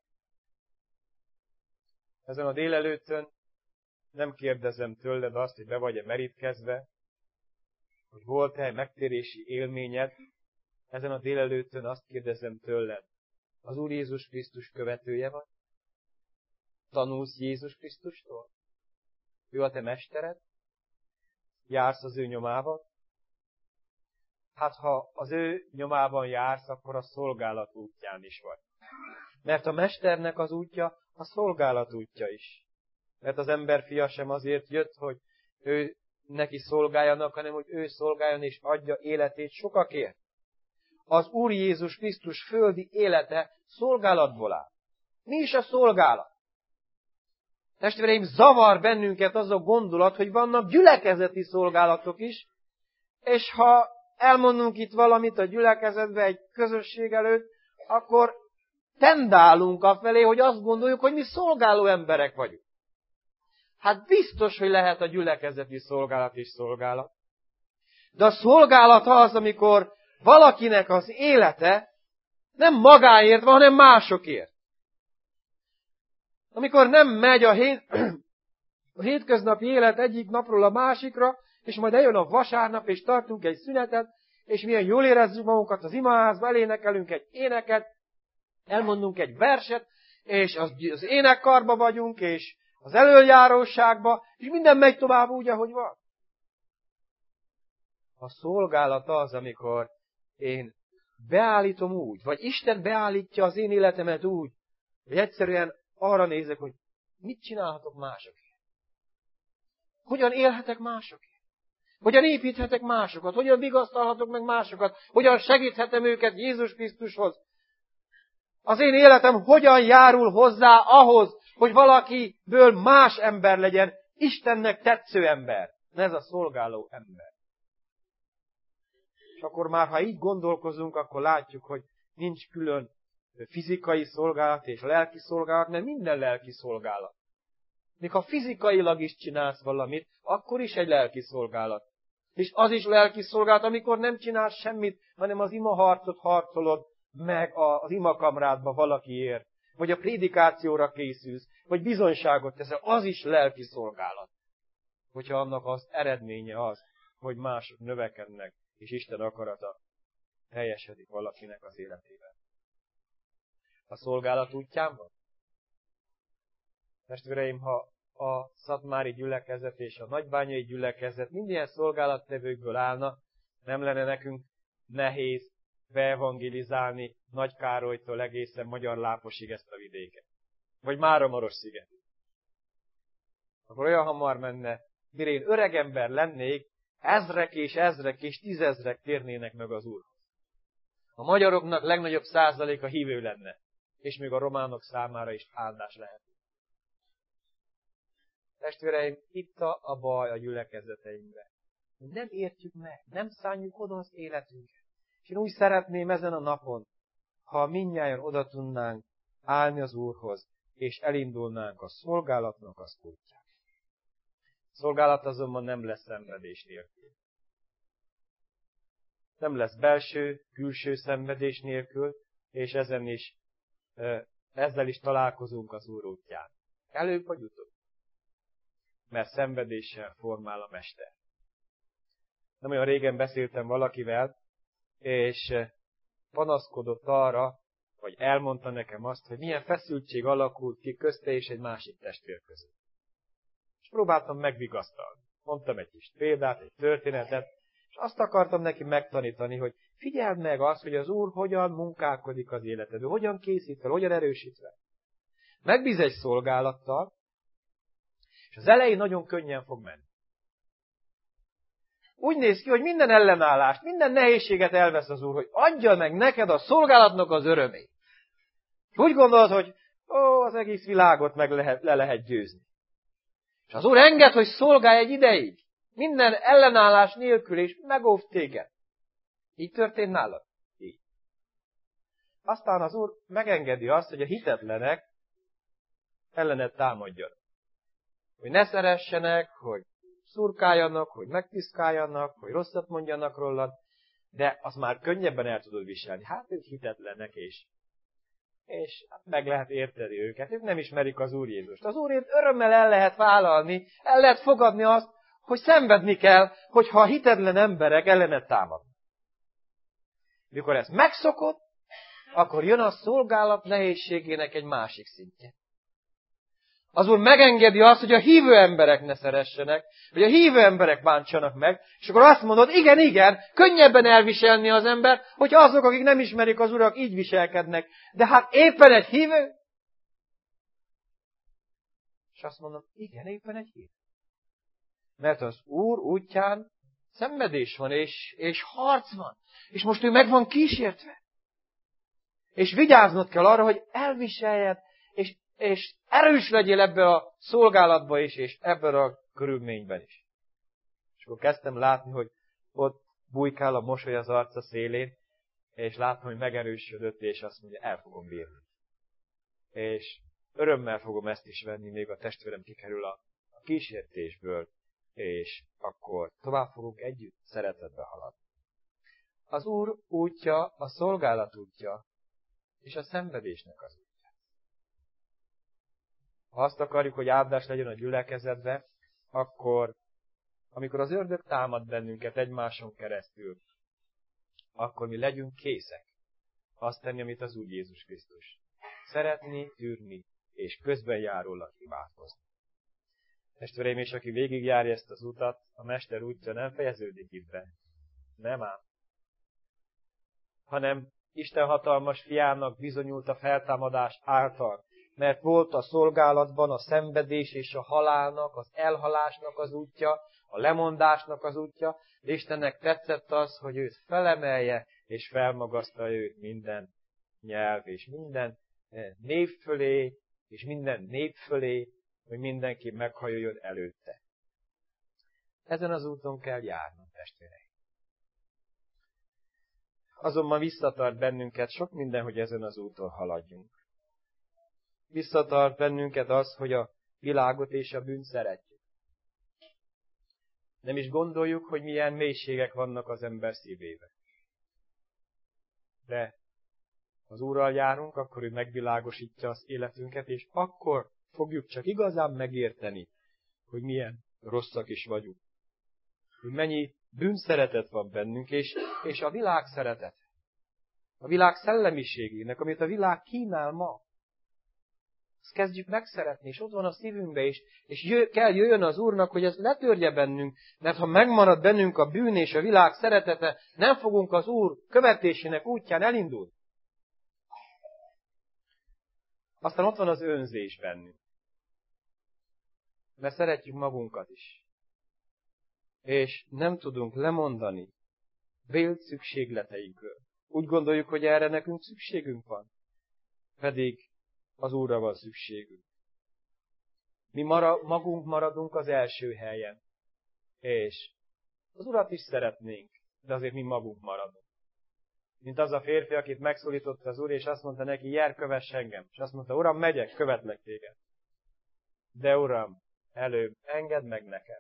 Ezen a délelőttön nem kérdezem tőled azt, hogy be vagy-e merítkezve, hogy volt-e megtérési élményed. Ezen a délelőttön azt kérdezem tőled, az Úr Jézus Krisztus követője vagy? Tanulsz Jézus Krisztustól? Ő a te mestered? Jársz az ő nyomában? Hát ha az ő nyomában jársz, akkor a szolgálat útján is vagy. Mert a mesternek az útja a szolgálat útja is. Mert az ember fia sem azért jött, hogy ő neki szolgáljanak, hanem hogy ő szolgáljon és adja életét sokakért. Az Úr Jézus Krisztus földi élete szolgálatból áll. Mi is a szolgálat? Testvéreim, zavar bennünket az a gondolat, hogy vannak gyülekezeti szolgálatok is, és ha elmondunk itt valamit a gyülekezetbe egy közösség előtt, akkor tendálunk afelé, hogy azt gondoljuk, hogy mi szolgáló emberek vagyunk. Hát biztos, hogy lehet a gyülekezeti szolgálat is szolgálat. De a szolgálat az, amikor valakinek az élete nem magáért van, hanem másokért. Amikor nem megy a hétköznapi élet egyik napról a másikra, és majd eljön a vasárnap, és tartunk egy szünetet, és milyen jól érezzük magunkat az imaházba, elénekelünk egy éneket, elmondunk egy verset, és az énekkarba vagyunk, és az elöljáróságba, és minden megy tovább úgy, ahogy van. A szolgálat az, amikor én beállítom úgy, vagy Isten beállítja az én életemet úgy, hogy egyszerűen arra nézek, hogy mit csinálhatok másokért. Hogyan élhetek másokért. Hogyan építhetek másokat, hogyan vigasztalhatok meg másokat, hogyan segíthetem őket Jézus Krisztushoz. Az én életem hogyan járul hozzá ahhoz, hogy valakiből más ember legyen, Istennek tetsző ember. Ez a szolgáló ember. És akkor már, ha így gondolkozunk, akkor látjuk, hogy nincs külön fizikai szolgálat és lelki szolgálat, mert minden lelki szolgálat. Még ha fizikailag is csinálsz valamit, akkor is egy lelki szolgálat. És az is lelki szolgálat, amikor nem csinálsz semmit, hanem az imaharcot harcolod meg az imakamrádba valakiért, vagy a prédikációra készülsz, vagy bizonyságot teszel, az is lelki szolgálat. Hogyha annak az eredménye az, hogy mások növekednek, és Isten akarata teljesedik valakinek az életében. A szolgálat útján van? Testvéreim, ha a szatmári gyülekezet és a nagybányai gyülekezet minden szolgálattevőkből állna, nem lenne nekünk nehéz beevangelizálni Nagykárolytól egészen Magyarláposig ezt a vidéket. Vagy Máramarosszigetig. Akkor olyan hamar menne, mire én öreg ember lennék, ezrek és tízezrek térnének meg az Úrhoz. A magyaroknak legnagyobb százaléka hívő lenne, és még a románok számára is áldás lehet. Testvéreim, itt a baj a gyülekezeteinkben. Nem értjük meg, nem szánjuk oda az életünket. És én úgy szeretném ezen a napon, ha mindnyájan oda tudnánk állni az Úrhoz, és elindulnánk a szolgálatnak az útján. A szolgálat azonban nem lesz szenvedés nélkül. Nem lesz belső, külső szenvedés nélkül, és ezzel is találkozunk az Úr útján. Előbb vagy utóbb. Mert szenvedéssel formál a Mester. Nem olyan régen beszéltem valakivel, és panaszkodott arra, vagy elmondta nekem azt, hogy milyen feszültség alakult ki közte és egy másik testvér között. És próbáltam megvigasztalni. Mondtam egy kis példát, egy történetet, és azt akartam neki megtanítani, hogy figyeld meg azt, hogy az Úr hogyan munkálkodik az életedben, hogyan készít fel, hogyan erősít fel. Megbíz egy szolgálattal, és az elején nagyon könnyen fog menni. Úgy néz ki, hogy minden ellenállást, minden nehézséget elvesz az Úr, hogy adja meg neked a szolgálatnak az örömét. És úgy gondolod, hogy az egész világot meg le lehet győzni. És az Úr enged, hogy szolgálj egy ideig. Minden ellenállás nélkül, és megóv téged. Így történt nálad? Így. Aztán az Úr megengedi azt, hogy a hitetlenek ellened támadjanak. Hogy ne szeressenek, hogy szurkáljanak, hogy megpiszkáljanak, hogy rosszat mondjanak rólad, de azt már könnyebben el tudod viselni. Hát ők hitetlenek, és meg lehet érteni őket. Ők nem ismerik az Úr Jézust. Az Úrért örömmel el lehet vállalni, el lehet fogadni azt, hogy szenvedni kell, hogyha a hitetlen emberek ellened támadnak. Mikor ezt megszokod, akkor jön a szolgálat nehézségének egy másik szintje. Az Úr megengedi azt, hogy a hívő emberek ne szeressenek, hogy a hívő emberek bántsanak meg, és akkor azt mondod, igen, könnyebben elviselni az ember, hogy azok, akik nem ismerik az Urat, így viselkednek. De hát éppen egy hívő? És azt mondom, igen, éppen egy hívő. Mert az Úr útján szenvedés van, és harc van. És most ő meg van kísértve. És vigyáznod kell arra, hogy elviseljed, és erős legyél ebben a szolgálatban is, és ebben a körülményben is. És akkor kezdtem látni, hogy ott bujkál a mosoly az arca szélén, és látom, hogy megerősödött, és azt mondja, el fogom bírni. És örömmel fogom ezt is venni, még a testvérem kikerül a kísértésből, és akkor tovább fogunk együtt szeretetbe haladni. Az Úr útja, a szolgálat útja, és a szenvedésnek az útja. Ha azt akarjuk, hogy áldás legyen a gyülekezetbe, akkor, amikor az ördög támad bennünket egymáson keresztül, akkor mi legyünk készek azt tenni, amit az Úr Jézus Krisztus. Szeretni, tűrni, és közben járólag imádkozni. Testvéreim, és aki végigjárja ezt az utat, a Mester útja nem fejeződik itt be. Nem ám. Hanem Isten hatalmas fiának bizonyult a feltámadás által, mert volt a szolgálatban a szenvedés és a halálnak, az elhalásnak az útja, a lemondásnak az útja, de Istennek tetszett az, hogy őt felemelje, és felmagasztalja őt minden nyelv, és minden név fölé, és minden nép fölé, hogy mindenki meghajoljon előtte. Ezen az úton kell járnunk, testvéreim. Azonban visszatart bennünket sok minden, hogy ezen az úton haladjunk. Visszatart bennünket az, hogy a világot és a bűnt szeretjük. Nem is gondoljuk, hogy milyen mélységek vannak az ember szívében. De az Úrral járunk, akkor ő megvilágosítja az életünket, és akkor fogjuk csak igazán megérteni, hogy milyen rosszak is vagyunk. Hogy mennyi bűnszeretet van bennünk, és a világ szeretet. A világ szellemiségének, amit a világ kínál ma. Ezt kezdjük megszeretni, és ott van a szívünkbe is, és kell jöjjön az Úrnak, hogy ez letörje bennünk, mert ha megmarad bennünk a bűn és a világ szeretete, nem fogunk az Úr követésének útján elindulni. Aztán ott van az önzés bennünk. Mert szeretjük magunkat is. és nem tudunk lemondani vélt szükségleteinkről. Úgy gondoljuk, hogy erre nekünk szükségünk van, pedig az Úrra van szükségünk. Mi magunk maradunk az első helyen, és az Urat is szeretnénk, de azért mi magunk maradunk. Mint az a férfi, akit megszólította az Úr, és azt mondta neki, jár, kövess engem. És azt mondta, Uram, megyek, követlek téged. De Uram, előbb engedd meg nekem.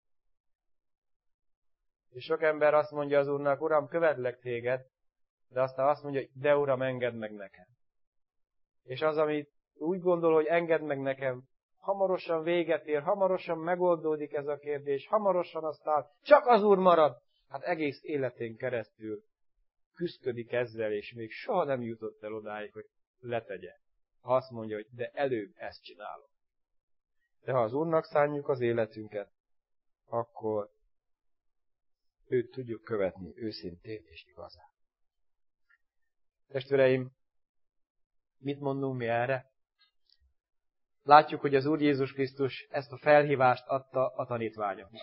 És sok ember azt mondja az Úrnak, Uram, követlek téged, de aztán azt mondja, de Uram, engedd meg nekem. És az, amit úgy gondol, hogy engedd meg nekem, hamarosan véget ér, hamarosan megoldódik ez a kérdés, hamarosan aztán csak az Úr marad. Hát egész életén keresztül küszködik ezzel, és még soha nem jutott el odáig, hogy letegye. Ha azt mondja, hogy de előbb ezt csinálom. De ha az Úrnak szánjuk az életünket, akkor őt tudjuk követni őszintén és igazán. Testvéreim, mit mondunk mi erre? Látjuk, hogy az Úr Jézus Krisztus ezt a felhívást adta a tanítványoknak.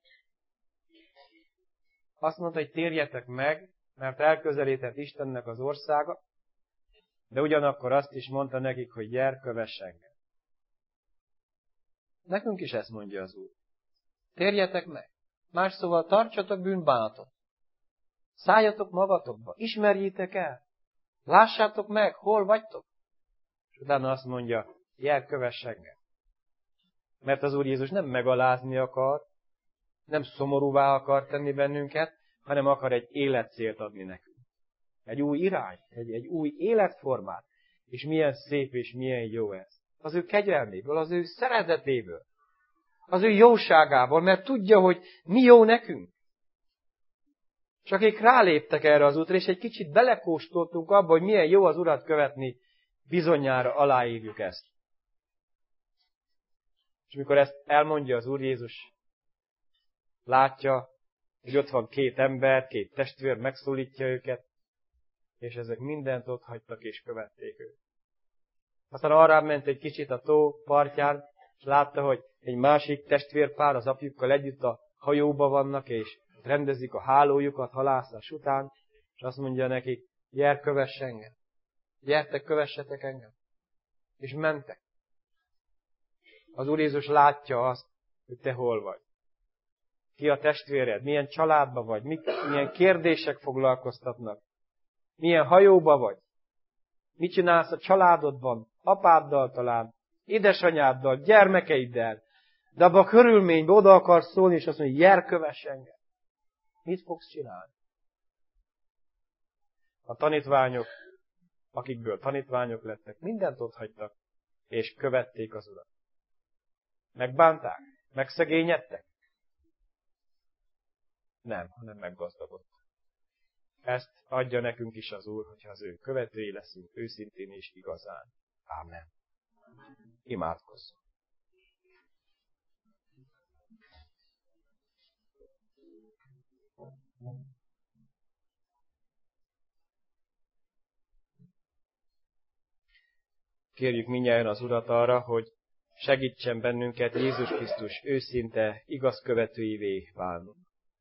Azt mondta, hogy térjetek meg, mert elközelített Istennek az országa, de ugyanakkor azt is mondta nekik, hogy gyere, kövess engem. Nekünk is ezt mondja az Úr. Térjetek meg. Más szóval tartsatok bűnbánatot. Szálljatok magatokba, ismerjétek el. Lássátok meg, hol vagytok. És utána azt mondja, gyere, kövess engem. Mert az Úr Jézus nem megalázni akar, nem szomorúvá akar tenni bennünket, hanem akar egy életcélt adni nekünk. Egy új irány, egy új életformát. És milyen szép és milyen jó ez. Az ő kegyelméből, az ő szeretetéből, az ő jóságából, mert tudja, hogy mi jó nekünk. És akik ráléptek erre az útra, és egy kicsit belekóstoltunk abba, hogy milyen jó az Urat követni, bizonyára aláírjuk ezt. És amikor ezt elmondja az Úr Jézus, látja, hogy ott van két ember, két testvér, megszólítja őket, és ezek mindent ott hagytak és követték őt. Aztán arrább ment egy kicsit a tó partján, és látta, hogy egy másik testvérpár az apjukkal együtt a hajóba vannak, és rendezik a hálójukat halászás után, és azt mondja nekik, gyere, kövess engem. Gyertek, kövessetek engem. És mentek. Az Úr Jézus látja azt, hogy te hol vagy. Ki a testvéred, milyen családban vagy, milyen kérdések foglalkoztatnak, milyen hajóba vagy, mit csinálsz a családodban, apáddal talán, édesanyáddal, gyermekeiddel, de abban a körülményben oda akarsz szólni, és azt mondja, gyere, kövess engem. Mit fogsz csinálni? A tanítványok, akikből tanítványok lettek, mindent ott hagytak, és követték az Urat. Megbánták? Megszegényedtek? Nem, hanem meggazdagodtak. Ezt adja nekünk is az Úr, hogyha az ő követői leszünk őszintén és igazán. Ámen. Imádkozzunk. Kérjük mindnyájan az Urat arra, hogy segítsen bennünket Jézus Krisztus őszinte, igaz követőivé válnunk.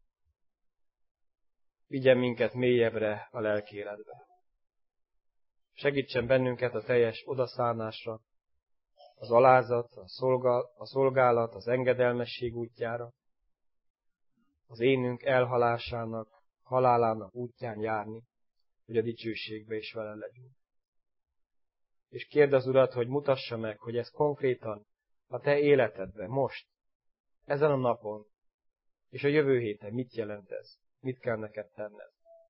Vigyen minket mélyebbre a lelkéletbe. Segítsen bennünket a teljes odaszánásra, az alázat, a szolgálat, az engedelmesség útjára, az énünk elhalásának, halálának útján járni, hogy a dicsőségbe is vele legyünk. És kérd az Urat, hogy mutassa meg, hogy ez konkrétan a te életedben, most, ezen a napon, és a jövő héten mit jelent ez? Mit kell neked tenned?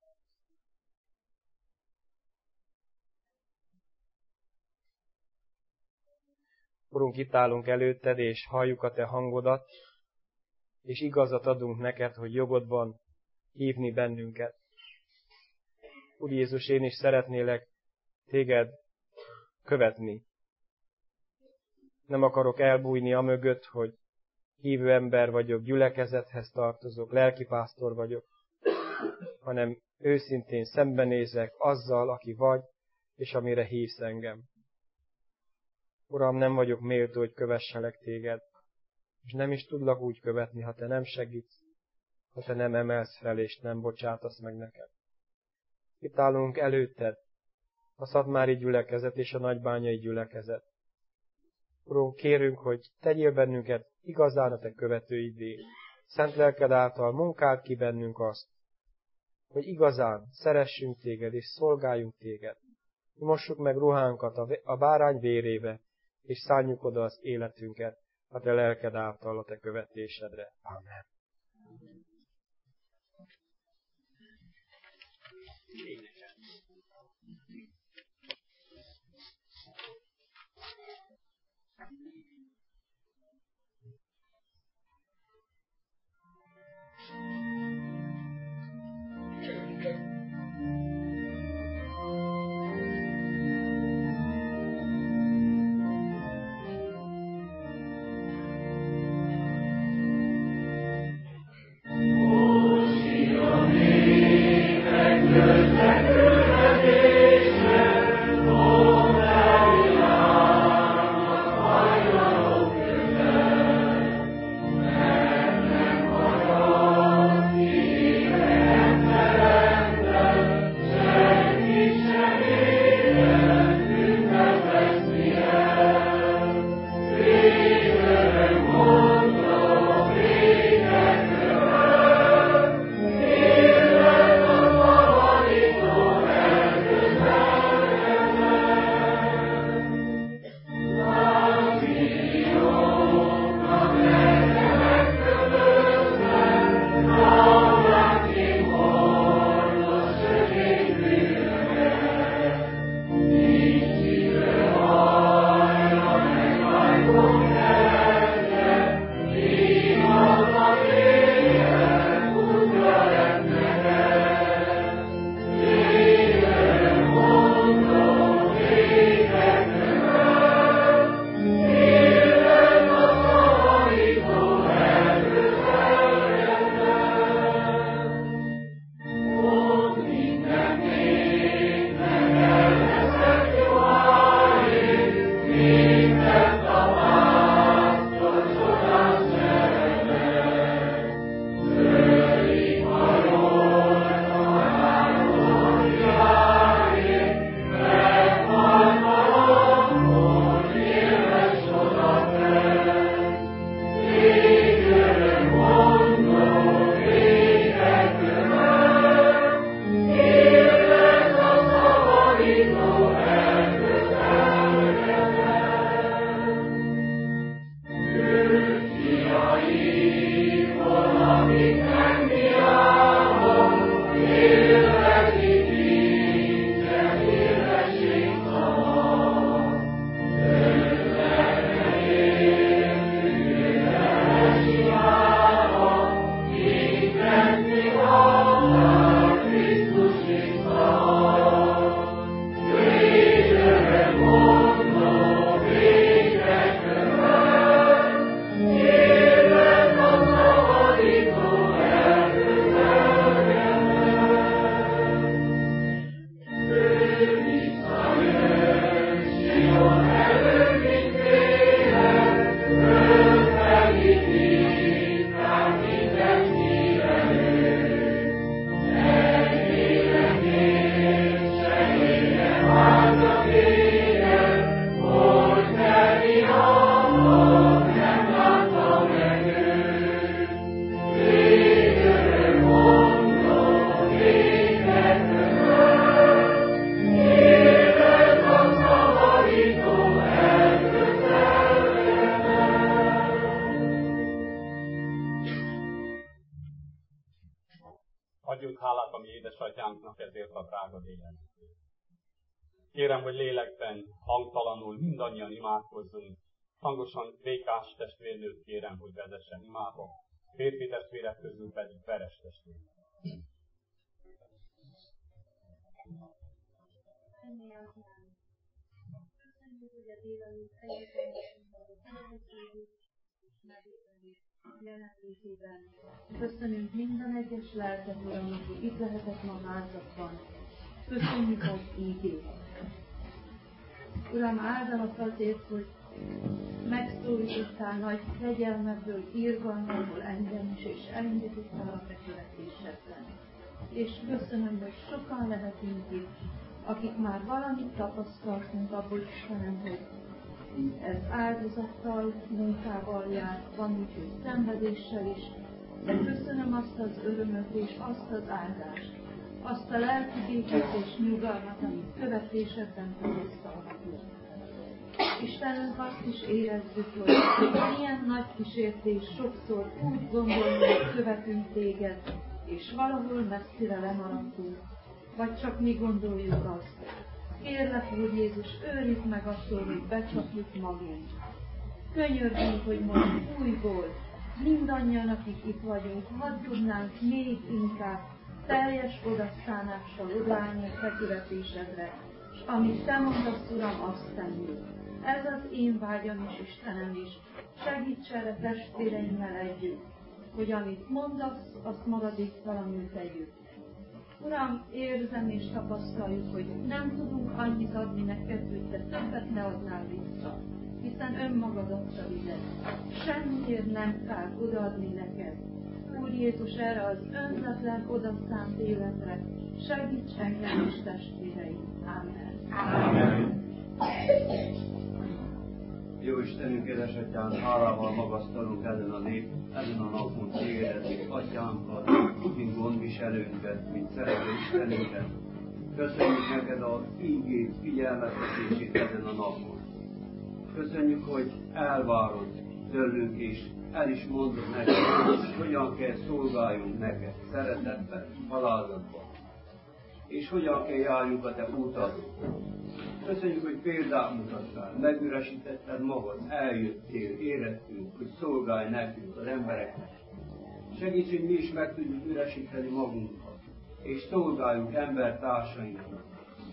Urunk, itt állunk előtted, és halljuk a te hangodat, és igazat adunk neked, hogy jogod van hívni bennünket. Úr Jézus, én is szeretnélek téged követni. Nem akarok elbújni amögött, hogy hívő ember vagyok, gyülekezethez tartozok, lelkipásztor vagyok, hanem őszintén szembenézek azzal, aki vagy, és amire hívsz engem. Uram, nem vagyok méltó, hogy kövesselek téged, és nem is tudlak úgy követni, ha te nem segítsz, ha te nem emelsz fel, és nem bocsátasz meg nekem. Itt állunk előtted, a szatmári gyülekezet és a nagybányai gyülekezet. Urunk, kérünk, hogy tegyél bennünket igazán a te követőiddé. Szent lelked által munkáld ki bennünk azt, hogy igazán szeressünk téged és szolgáljunk téged. Mossuk meg ruhánkat a bárány vérébe, és szálljuk oda az életünket a te lelked által a te követésedre. Amen. Adjunk hálát a mi édesatyánknak ezért a drága délelőttért. Kérem, hogy lélekben, hangtalanul mindannyian imádkozzunk. Hangosan Békás testvérnőt kérem, hogy vezessen imába. Férfi testvérek közül pedig Veres testvér. Köszönjük, hogy a délelőtt egyébként jelenlétében. Köszönjük minden egyes lelket, Uram, aki itt lehetett ma házakban. Köszönjük az ígét. Uram, áldanak azért, hogy megszólítottál nagy kegyelmedből, irgalmadból engem is, és elindítottál a te követésedben. És köszönöm, hogy sokan lehetünk itt, akik már valamit tapasztaltunk abból, Istenem, hogy ez áldozattal, munkával jár, van úgyhogy szenvedéssel is, de köszönöm azt az örömöt és azt az áldást, azt a lelki békét és nyugalmat, amit követésedben tapasztalhatunk. Istenünk, azt is érezzük, hogy milyen nagy kísértés sokszor úgy gondolni, hogy követünk téged, és valahol messzire lemaradtunk, vagy csak mi gondoljuk azt. Kérlek, Úr Jézus, őrizd meg attól, hogy becsapjuk magunk. Könyörgünk, hogy most újból mindannyian, akik itt vagyunk, hadd tudnánk még inkább teljes odaszánással odaállni a te követésedre, és amit te mondasz, Uram, azt tenni. Ez az én vágyam is, Istenem is. Segíts erre testvéreimmel együtt, hogy amit mondasz, azt maradéktalanul tegyük. Uram, érzem és tapasztaljuk, hogy nem tudunk annyit adni neked, hogy te többet ne adnál vissza, hiszen önmagad adtad ide. Semmiért nem kell odaadni neked. Úr Jézus, erre az önzetlen, odaszánt életre segíts engem és testvéreim. Amen. Amen. Jó Istenünk, édesatyánk, hálával magasztalunk ezen a napon tégedet, mint atyánkat, mint gondviselőnket, mint szerető Istenünket. Köszönjük neked az ígét, figyelmeztetését ezen a napon. Köszönjük, hogy elvárod tőlünk is, el is mondod neked, hogy hogyan kell szolgáljunk neked, szeretetben, halállatban. És hogyan kell járjunk a te útadon. Köszönjük, hogy példát mutattál, megüresítetted magad, eljöttél, érettünk, hogy szolgálj nekünk, az embereknek. Segíts, hogy mi is meg tudjuk üresíteni magunkat, és szolgáljunk embertársainknak.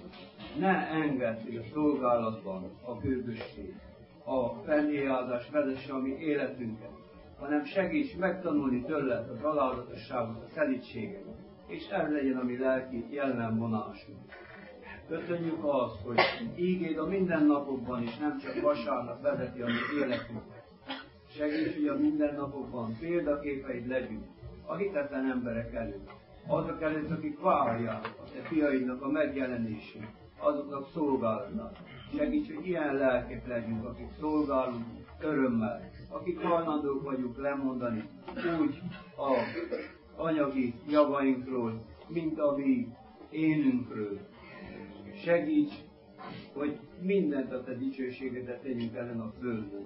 Ne engedd, hogy a szolgálatban a bőgösség, a fennéjázás vezesse a mi életünket, hanem segíts megtanulni tőled az alázatosságot, a szelídséget, és ez legyen a mi lelki jellemvonásunk. Köszönjük azt, hogy ígéd a mindennapokban is, nem csak vasárnap vezeti a mi életünket. Segíts, hogy a mindennapokban példaképeid legyünk a hitetlen emberek előtt. Azok előtt, akik várják a te fiaidnak a megjelenését, azoknak szolgálatnak. Segíts, hogy ilyen lelkek legyünk, akik szolgálunk örömmel, akik hajlandók vagyunk lemondani úgy az anyagi javainkról, mint a mi énünkről. Segíts, hogy mindent a te dicsőségedet tegyünk ellen a földön.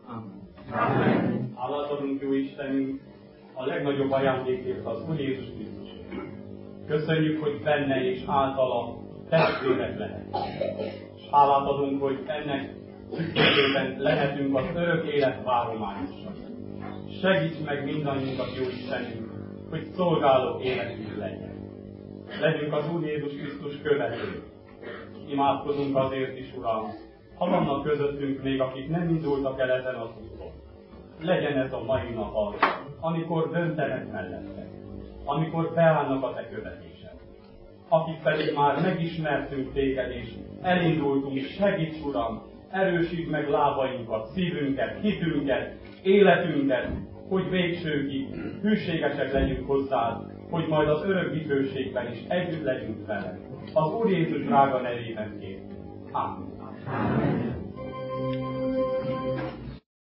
Amen. Hálát adunk, jó Istenünk, a legnagyobb ajándékért, az Úr Jézus Krisztusért. Köszönjük, hogy benne és általa testvérek lehet. És hálát adunk, hogy ennek szükségében lehetünk az örök élet várományosan. Segíts meg mindannyiunkat, jó Istenünk, hogy szolgáló életünk legyen. Legyünk az Úr Jézus Krisztus követők. Imádkozunk azért is, Uram, ha vannak közöttünk még, akik nem indultak el ezen az úton. Legyen ez a mai nap az, amikor döntenek mellettek, amikor beállnak a te követésed. Akik pedig már megismertünk téged és elindultunk, segíts, Uram, erősítsd meg lábainkat, szívünket, hitünket, életünket, hogy végsőkig hűségesek legyünk hozzád, hogy majd az örök dicsőségben is együtt legyünk veled. Az Úr Jézus drága nevében kérjük. Amen.